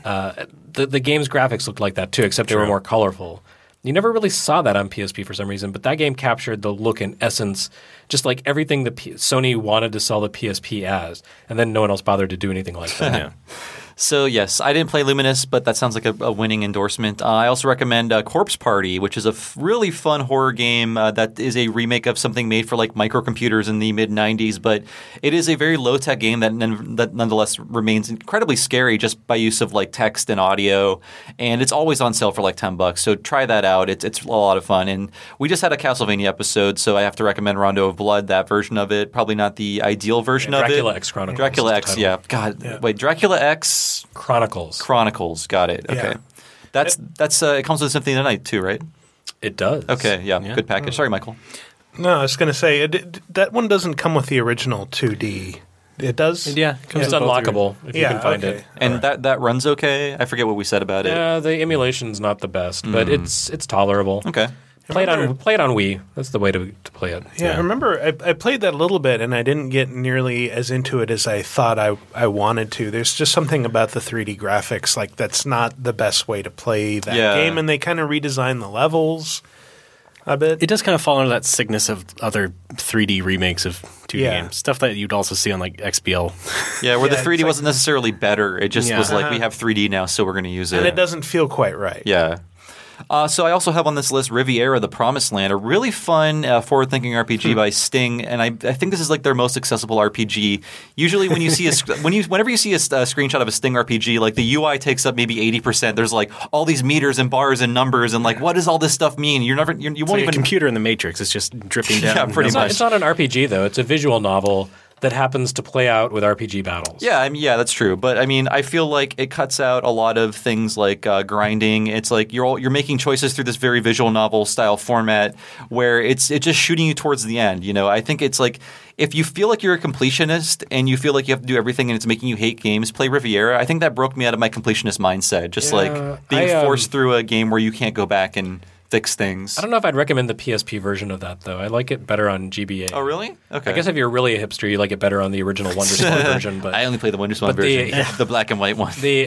The game's graphics looked like that too, except they were more colorful. You never really saw that on PSP for some reason, but that game captured the look and essence, just like everything Sony wanted to sell the PSP as, and then no one else bothered to do anything like that. Yeah. So, yes, I didn't play Luminous, but that sounds like a winning endorsement. I also recommend Corpse Party, which is a really fun horror game that is a remake of something made for like microcomputers in the mid-'90s, but it is a very low-tech game that nonetheless remains incredibly scary just by use of like text and audio, and it's always on sale for like $10, so try that out. It's a lot of fun, and we just had a Castlevania episode, so I have to recommend Rondo of Blood, that version of it. Probably not the ideal version of it. Dracula X Chronicles. Dracula is the X, title. yeah. God, wait, Dracula X... Chronicles, got it. Okay, Yeah. that's it comes with Symphony of the Night too, right? It does. Okay, yeah. Good package. Sorry, Michael. No, I was going to say that one doesn't come with the original 2D. It does. Yeah, It's with both unlockable if you can find okay. it. And that runs okay. I forget what we said about it. Yeah, the emulation's not the best, but it's tolerable. Okay. Play it on Wii. That's the way to play it. Yeah, I remember I played that a little bit, and I didn't get nearly as into it as I thought I wanted to. There's just something about the 3D graphics, like that's not the best way to play that Yeah. game, and they kind of redesigned the levels. a bit. It does kind of fall under that sickness of other 3D remakes of 2D Yeah. games. Stuff that you'd also see on like XBL. Yeah, where the Yeah, 3D it's like- wasn't necessarily better. It just Yeah. was like, we have 3D now, so we're going to use it. and it doesn't feel quite right. Yeah. So I also have on this list Riviera: The Promised Land, a really fun, forward-thinking RPG by Sting, and I think this is like their most accessible RPG. Usually, when you see whenever you see a screenshot of a Sting RPG, like the UI takes up maybe 80%. There's like all these meters and bars and numbers, and like what does all this stuff mean? You It's won't like even a computer in the Matrix. It's just dripping down. Yeah, pretty much. It's not an RPG though. It's a visual novel that happens to play out with RPG battles. Yeah, I mean, yeah, that's true. But I mean, I feel like it cuts out a lot of things like grinding. It's like you're making choices through this very visual novel style format where it's just shooting you towards the end. You know, I think it's like if you feel like you're a completionist and you feel like you have to do everything and it's making you hate games, play Riviera. I think that broke me out of my completionist mindset. Just like being forced through a game where you can't go back and fix things. I don't know if I'd recommend the PSP version of that though. I like it better on GBA. Oh, really? Okay. I guess if you're really a hipster, you like it better on the original WonderSwan version. But I only play the Windows One but the- version, the black and white one. the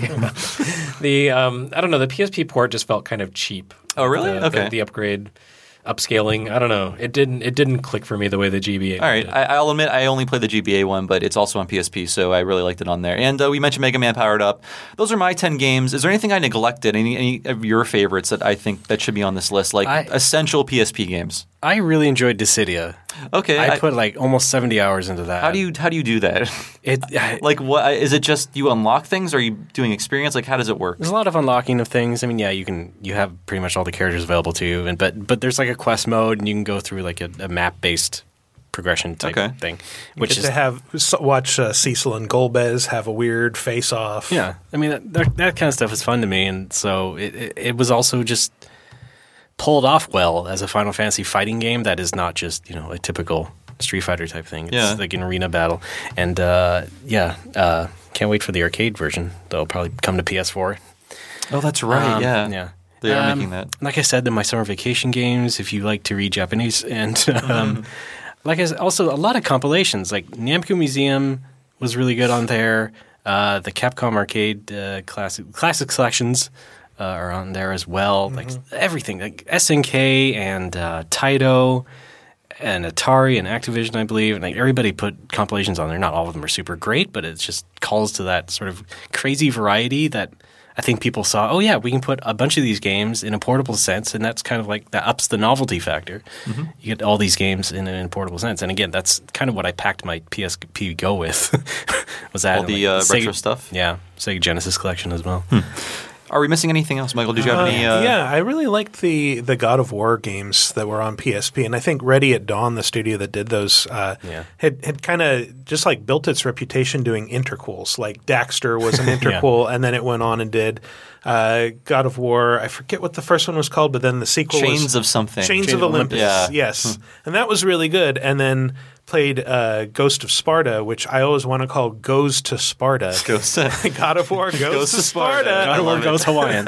I don't know, the PSP port just felt kind of cheap. Oh, really? The, Okay. the upgrade, upscaling. I don't know. It didn't click for me the way the GBA. All right, did. I'll admit I only played the GBA one, but it's also on PSP, so I really liked it on there. And we mentioned Mega Man Powered Up. Those are my 10 games. Is there anything I neglected? Any of your favorites that I think that should be on this list, like essential PSP games? I really enjoyed Dissidia. Okay, I put like almost 70 hours into that. how do you do that? It, Like, what is it? Just you unlock things? Or are you doing experience? Like, how does it work? There's a lot of unlocking of things. I mean, yeah, you have pretty much all the characters available to you, but there's like a quest mode, and you can go through like a map based progression type Okay. thing, which Get is to watch Cecil and Golbez have a weird face off. yeah. I mean, that kind of stuff is fun to me, and so it was also just pulled off well as a Final Fantasy fighting game that is not just a typical Street Fighter type thing. It's Yeah. like an arena battle, and can't wait for the arcade version. That'll probably come to PS4. Oh, that's right. Yeah. Yeah. They are making that. Like I said, in my summer vacation games, if you like to read Japanese, and like I said, also a lot of compilations. Like Namco Museum was really good on there. The Capcom Arcade classic collections are on there as well. Like everything, like SNK and Taito and Atari and Activision, I believe. And like everybody put compilations on there. Not all of them are super great, but it just calls to that sort of crazy variety that I think people saw, oh yeah, we can put a bunch of these games in a portable sense, and that's kind of like that ups the novelty factor. You get all these games in a portable sense, and again, that's kind of what I packed my PSP Go with. Was that All the retro stuff? Yeah, Sega Genesis collection as well. Are we missing anything else, Michael? Did you have any? Yeah, I really liked the God of War games that were on PSP, and I think Ready at Dawn, the studio that did those, had kind of just like built its reputation doing interquels. Like Daxter was an interquel, and then it went on and did God of War. I forget what the first one was called, but then the sequel was Chains of something. Chains of Olympus. Yeah. Yes, and that was really good. And then played Ghost of Sparta, which I always want to call Goes to Sparta. God of War goes to Sparta. God of War goes Hawaiian.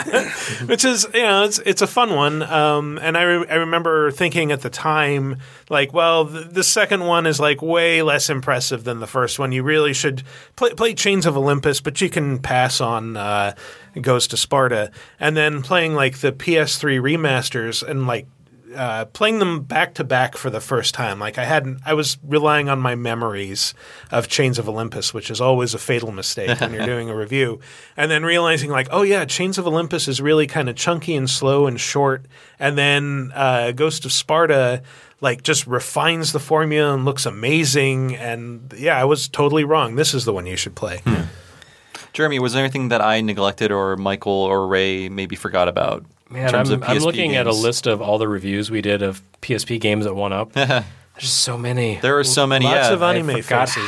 Which is, it's a fun one. And I remember thinking at the time, like, well, the second one is like way less impressive than the first one. You really should play Chains of Olympus, but you can pass on Goes to Sparta. And then playing like the PS3 remasters and like playing them back to back for the first time. Like I was relying on my memories of Chains of Olympus, which is always a fatal mistake when you're doing a review. And then realizing like, oh yeah, Chains of Olympus is really kind of chunky and slow and short. And then Ghost of Sparta like just refines the formula and looks amazing. And yeah, I was totally wrong. This is the one you should play. Jeremy, was there anything that I neglected or Michael or Ray maybe forgot about? Man, in terms of I'm PSP looking at a games? list of all the reviews we did of PSP games that won up. There's so many. There are so many. Lots yeah. of anime I forgot faces.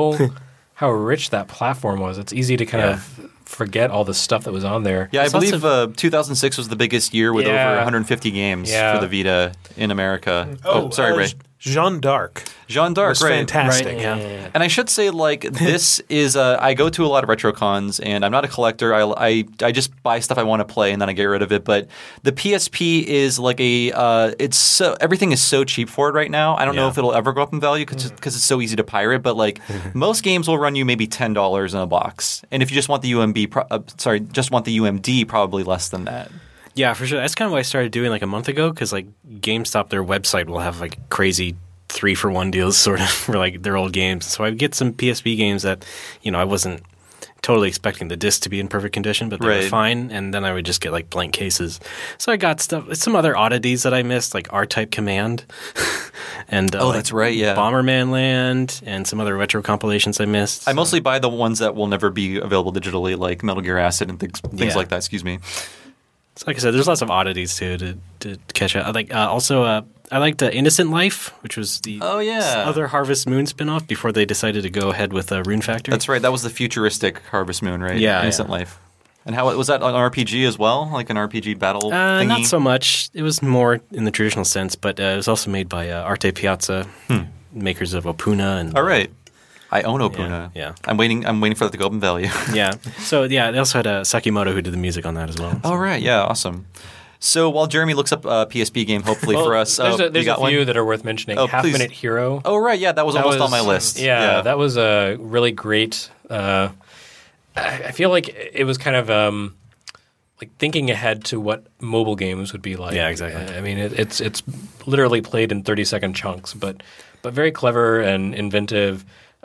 how rich that platform was. It's easy to kind of forget all the stuff that was on there. Yeah, I There's lots believe 2006 was the biggest year with over Yeah. 150 games Yeah. for the Vita in America. Sorry, Ray. Jeanne d'Arc. Jeanne d'Arc, was right. fantastic. Right, yeah. And I should say, like, this is I go to a lot of retro cons, and I'm not a collector. I just buy stuff I want to play, and then I get rid of it. But the PSP is like everything is so cheap for it right now. I don't know if it'll ever go up in value because it's so easy to pirate. But like most games will run you maybe $10 in a box, and if you just want the UMD, probably less than that. Yeah, for sure. That's kind of what I started doing like a month ago because like GameStop, their website will have like crazy 3-for-1 deals sort of for like their old games. So I would get some PSP games that, I wasn't totally expecting the disc to be in perfect condition, but they were fine. And then I would just get like blank cases. So I got some other oddities that I missed, like R-Type Command. And that's right, yeah. Bomberman Land and some other retro compilations I missed. I mostly buy the ones that will never be available digitally, like Metal Gear Acid and things like that. Excuse me. So like I said, there's lots of oddities too to catch up. I like I liked Innocent Life, which was the other Harvest Moon spinoff before they decided to go ahead with Rune Factory. That's right. That was the futuristic Harvest Moon, right? Yeah, Innocent Life. And how was that an RPG as well, like an RPG battle thingy? Not so much. It was more in the traditional sense, but it was also made by Arte Piazza, makers of Opuna. And right. I own Opuna. Yeah. I'm waiting for that to go up in value. Yeah. So they also had Sakimoto who did the music on that as well. Oh right. Yeah. Awesome. So while Jeremy looks up a PSP game, hopefully for us, there's a few one? that are worth mentioning. Oh, Half please. Minute Hero. Oh right, yeah, that was almost on my list. Yeah, that was a really great. I feel like it was kind of like thinking ahead to what mobile games would be like. Yeah, exactly. I mean, it's literally played in 30-second chunks, but very clever and inventive.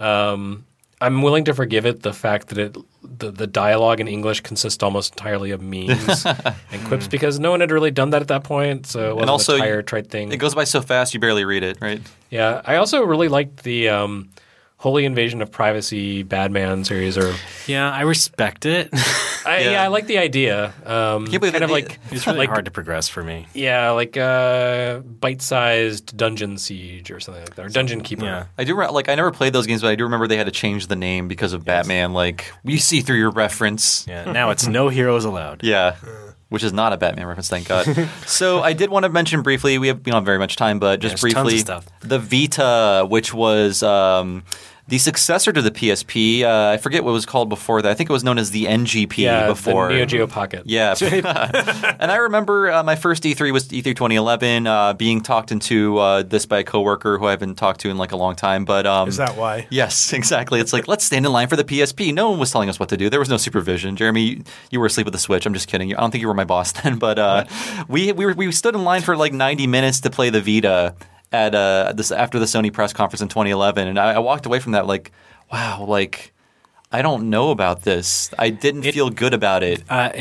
I'm willing to forgive it the fact that the dialogue in English consists almost entirely of memes and quips because no one had really done that at that point, so it wasn't a tired trite thing. It goes by so fast you barely read it, right? Yeah, I also really liked the Holy Invasion of Privacy Badman series. Yeah, I respect it. I like the idea. It's really hard to progress for me. Yeah, like bite-sized Dungeon Siege or something like that, or Dungeon Keeper. Yeah. I do I never played those games, but I do remember they had to change the name because of Batman. Like we see through your reference. Yeah. Now it's No Heroes Allowed. Yeah. Which is not a Batman reference, thank God. So I did want to mention briefly, we don't have very much time, but just There's briefly, tons of stuff. The Vita, which was the successor to the PSP. I forget what it was called before that. I think it was known as the NGP before. The Neo Geo Pocket. Yeah. And I remember my first E3 was E3 2011, being talked into this by a coworker who I haven't talked to in like a long time. But Is that why? Yes, exactly. It's like, let's stand in line for the PSP. No one was telling us what to do. There was no supervision. Jeremy, you were asleep at the Switch. I'm just kidding. I don't think you were my boss then. But we stood in line for like 90 minutes to play the Vita at after the Sony press conference in 2011, and I walked away from that like, wow, like I don't know about this. I didn't feel good about it.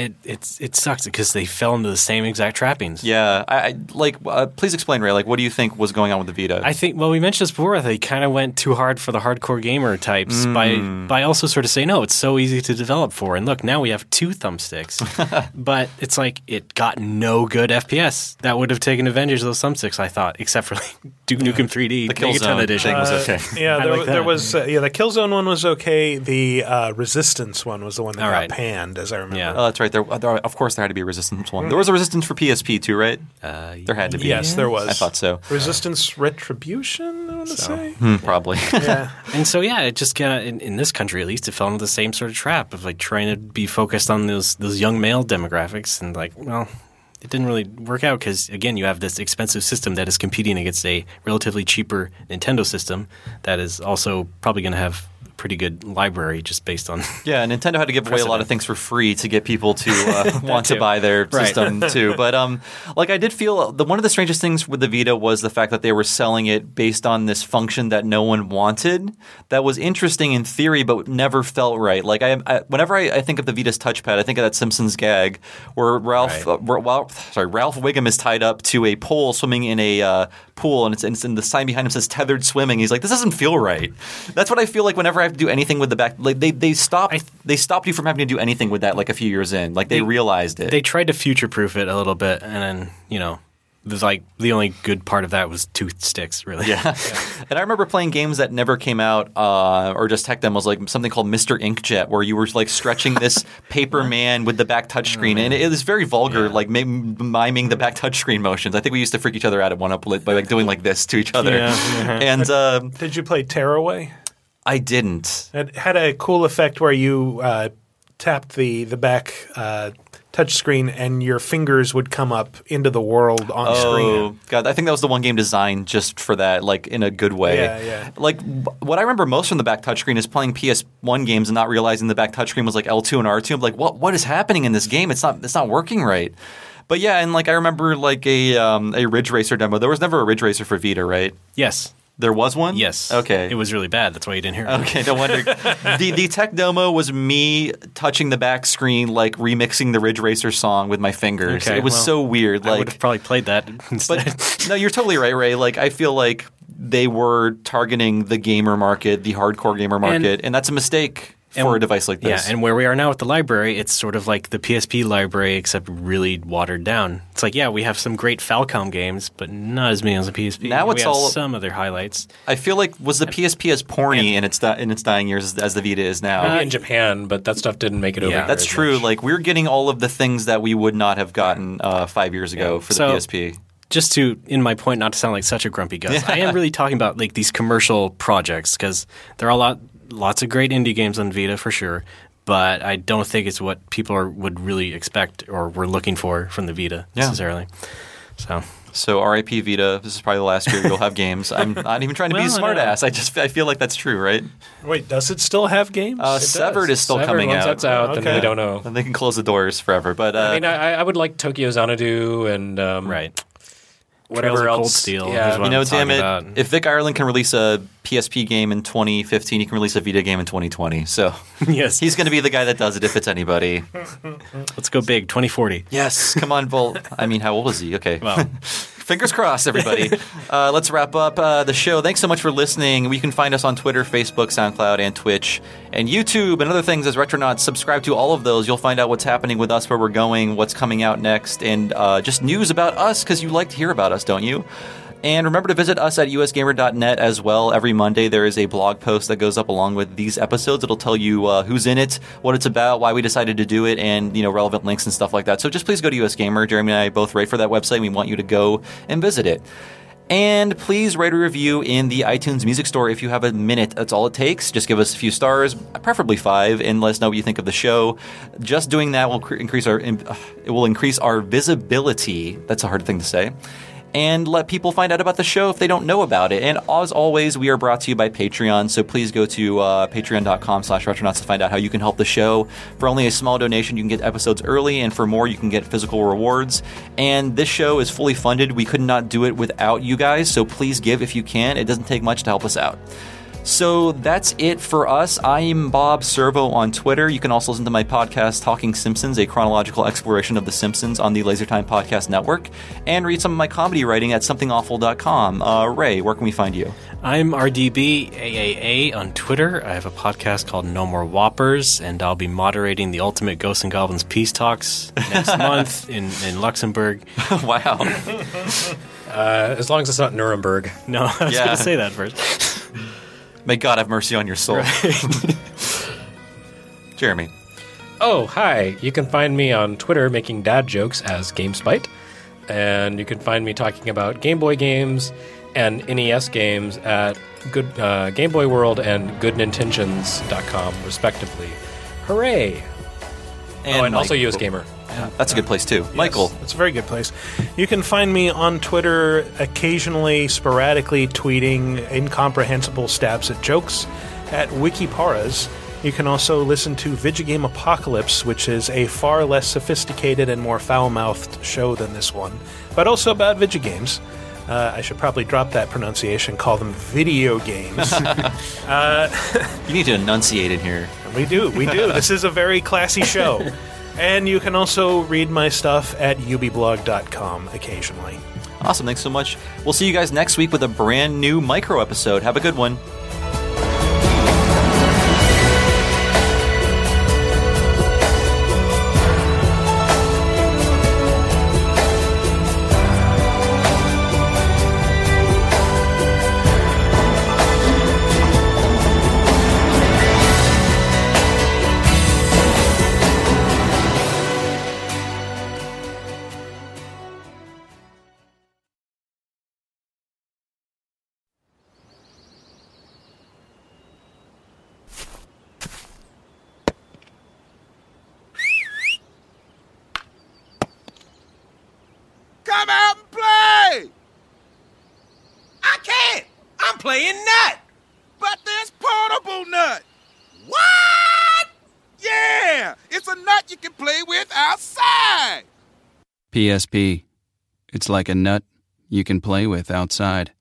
It sucks because they fell into the same exact trappings. Yeah, please explain, Ray. Like, what do you think was going on with the Vita? I think, we mentioned this before. They kind of went too hard for the hardcore gamer types by also sort of saying, no, it's so easy to develop for. And look, now we have 2 thumbsticks. But it's like it got no good FPS that would have taken advantage of those thumbsticks, I thought, except for like Duke Nukem 3D. The Killzone edition was okay. Yeah, there like was the Killzone one was okay. The Resistance one was the one that right. got panned, as I remember. Yeah. Oh, that's right. Of course, there had to be a Resistance one. There was a Resistance for PSP too, right? There had to be. Yes, there was. I thought so. Resistance Retribution, I want to say. Probably. Yeah. And so, it just kind of, in this country at least, it fell into the same sort of trap of like trying to be focused on those young male demographics. And like, well, it didn't really work out because, again, you have this expensive system that is competing against a relatively cheaper Nintendo system that is also probably going to have pretty good library just based on Yeah, Nintendo had to give away a lot of things for free to get people to want to buy their system too. But I did feel one of the strangest things with the Vita was the fact that they were selling it based on this function that no one wanted. That was interesting in theory, but never felt right. Like whenever I think of the Vita's touchpad, I think of that Simpsons gag where Ralph Wiggum is tied up to a pole swimming in a pool, and it's in the sign behind him says tethered swimming. He's like, this doesn't feel right. That's what I feel like whenever I have to do anything with the back. Like they stopped you from having to do anything with that like a few years in. Like they realized it. They tried to future-proof it a little bit, and then, there's like the only good part of that was tooth sticks, really. Yeah. And I remember playing games that never came out or just tech demos, like something called Mr. Inkjet, where you were like stretching this paper man with the back touchscreen. And it was very vulgar, like miming the back touchscreen motions. I think we used to freak each other out at one up by like doing like this to each other. Yeah. And Did you play Tearaway? I didn't. It had a cool effect where you tapped the back touchscreen and your fingers would come up into the world on screen. Oh, God. I think that was the one game designed just for that, like in a good way. Yeah. Like what I remember most from the back touchscreen is playing PS1 games and not realizing the back touchscreen was like L2 and R2. I'm like, what is happening in this game? It's not working right. But yeah, and like I remember like a Ridge Racer demo. There was never a Ridge Racer for Vita, right? Yes. There was one? Yes. Okay. It was really bad. That's why you didn't hear it. Okay, no wonder. The tech demo was me touching the back screen, like remixing the Ridge Racer song with my fingers. Okay, it was well, so weird. I would Like, have probably played that instead. but no, you're totally right, Ray. Like, I feel like they were targeting the gamer market, the hardcore gamer market, and that's a mistake for a device like this. Yeah, and where we are now with the library, it's sort of like the PSP library, except really watered down. It's like, yeah, we have some great Falcom games, but not as many as the PSP. Now it's we have all- some other highlights. I feel like was the PSP as porny in its dying years as the Vita is now? Maybe in Japan, but that stuff didn't make it over. Yeah. here That's as true. much. Like we're getting all of the things that we would not have gotten 5 years ago for the So- PSP. Just to, in my point, not to sound like such a grumpy Gus, I am really talking about like these commercial projects because there are lots of great indie games on Vita for sure, but I don't think it's what people would really expect or were looking for from the Vita necessarily. So R.I.P. Vita. This is probably the last year you'll have games. I'm not even trying to be a Well, I know. smartass. I feel like that's true, right? Wait, does it still have games? Severed is still Severed, coming once out. that's out, Okay. then we don't know. And they can close the doors forever. But I mean, I would like Tokyo Xanadu and Right. whatever Trails of else. Cold Steel Yeah, is what you know, I'm damn it, talking about. if Vic Ireland can release a PSP game in 2015, he can release a Vita game in 2020. So Yes. he's going to be the guy that does it if it's anybody. Let's go big, 2040. Yes, come on, Volt. I mean, how old is he? Okay. Well, Fingers crossed, everybody. Let's wrap up the show. Thanks so much for listening. You can find us on Twitter, Facebook, SoundCloud, and Twitch, and YouTube, and other things as Retronauts. Subscribe to all of those. You'll find out what's happening with us, where we're going, what's coming out next, and just news about us, because you like to hear about us, don't you? And remember to visit us at usgamer.net as well. Every Monday there is a blog post that goes up along with these episodes. It'll tell you who's in it, what it's about, why we decided to do it, and relevant links and stuff like that. So just please go to US Gamer. Jeremy and I both write for that website. We want you to go and visit it. And please write a review in the iTunes Music Store if you have a minute. That's all it takes. Just give us a few stars, preferably 5, and let us know what you think of the show. Just doing that will increase our visibility. That's a hard thing to say. And let people find out about the show if they don't know about it. And as always, we are brought to you by Patreon, so please go to patreon.com/Retronauts to find out how you can help the show. For only a small donation, you can get episodes early, and for more, you can get physical rewards. And this show is fully funded. We could not do it without you guys, so please give if you can. It doesn't take much to help us out. So that's it for us. I'm Bob Servo on Twitter. You can also listen to my podcast, Talking Simpsons, a chronological exploration of The Simpsons on the LaserTime Podcast Network, and read some of my comedy writing at somethingawful.com. Ray, where can we find you? I'm RDBAAA on Twitter. I have a podcast called No More Whoppers, and I'll be moderating the Ultimate Ghosts and Goblins Peace Talks next month in Luxembourg. Wow. As long as it's not Nuremberg. No, I was Yeah. going to say that first. May God have mercy on your soul. Jeremy. Oh, hi. You can find me on Twitter making dad jokes as GameSpite. And you can find me talking about Game Boy games and NES games at Game Boy World and goodnintentions.com, respectively. Hooray! And also Mike. US Gamer. Yeah, that's a good place, too. Michael. It's a very good place. You can find me on Twitter, occasionally, sporadically tweeting incomprehensible stabs at jokes at Wikiparas. You can also listen to Vigigame Apocalypse, which is a far less sophisticated and more foul-mouthed show than this one, but also about Vigigames. I should probably drop that pronunciation, call them video games. You need to enunciate in here. We do. This is a very classy show. And you can also read my stuff at ubiblog.com occasionally. Awesome. Thanks so much. We'll see you guys next week with a brand new micro episode. Have a good one. Come out and play! I can't! I'm playing Nut! But there's Portable Nut! What? Yeah! It's a nut you can play with outside! PSP. It's like a nut you can play with outside.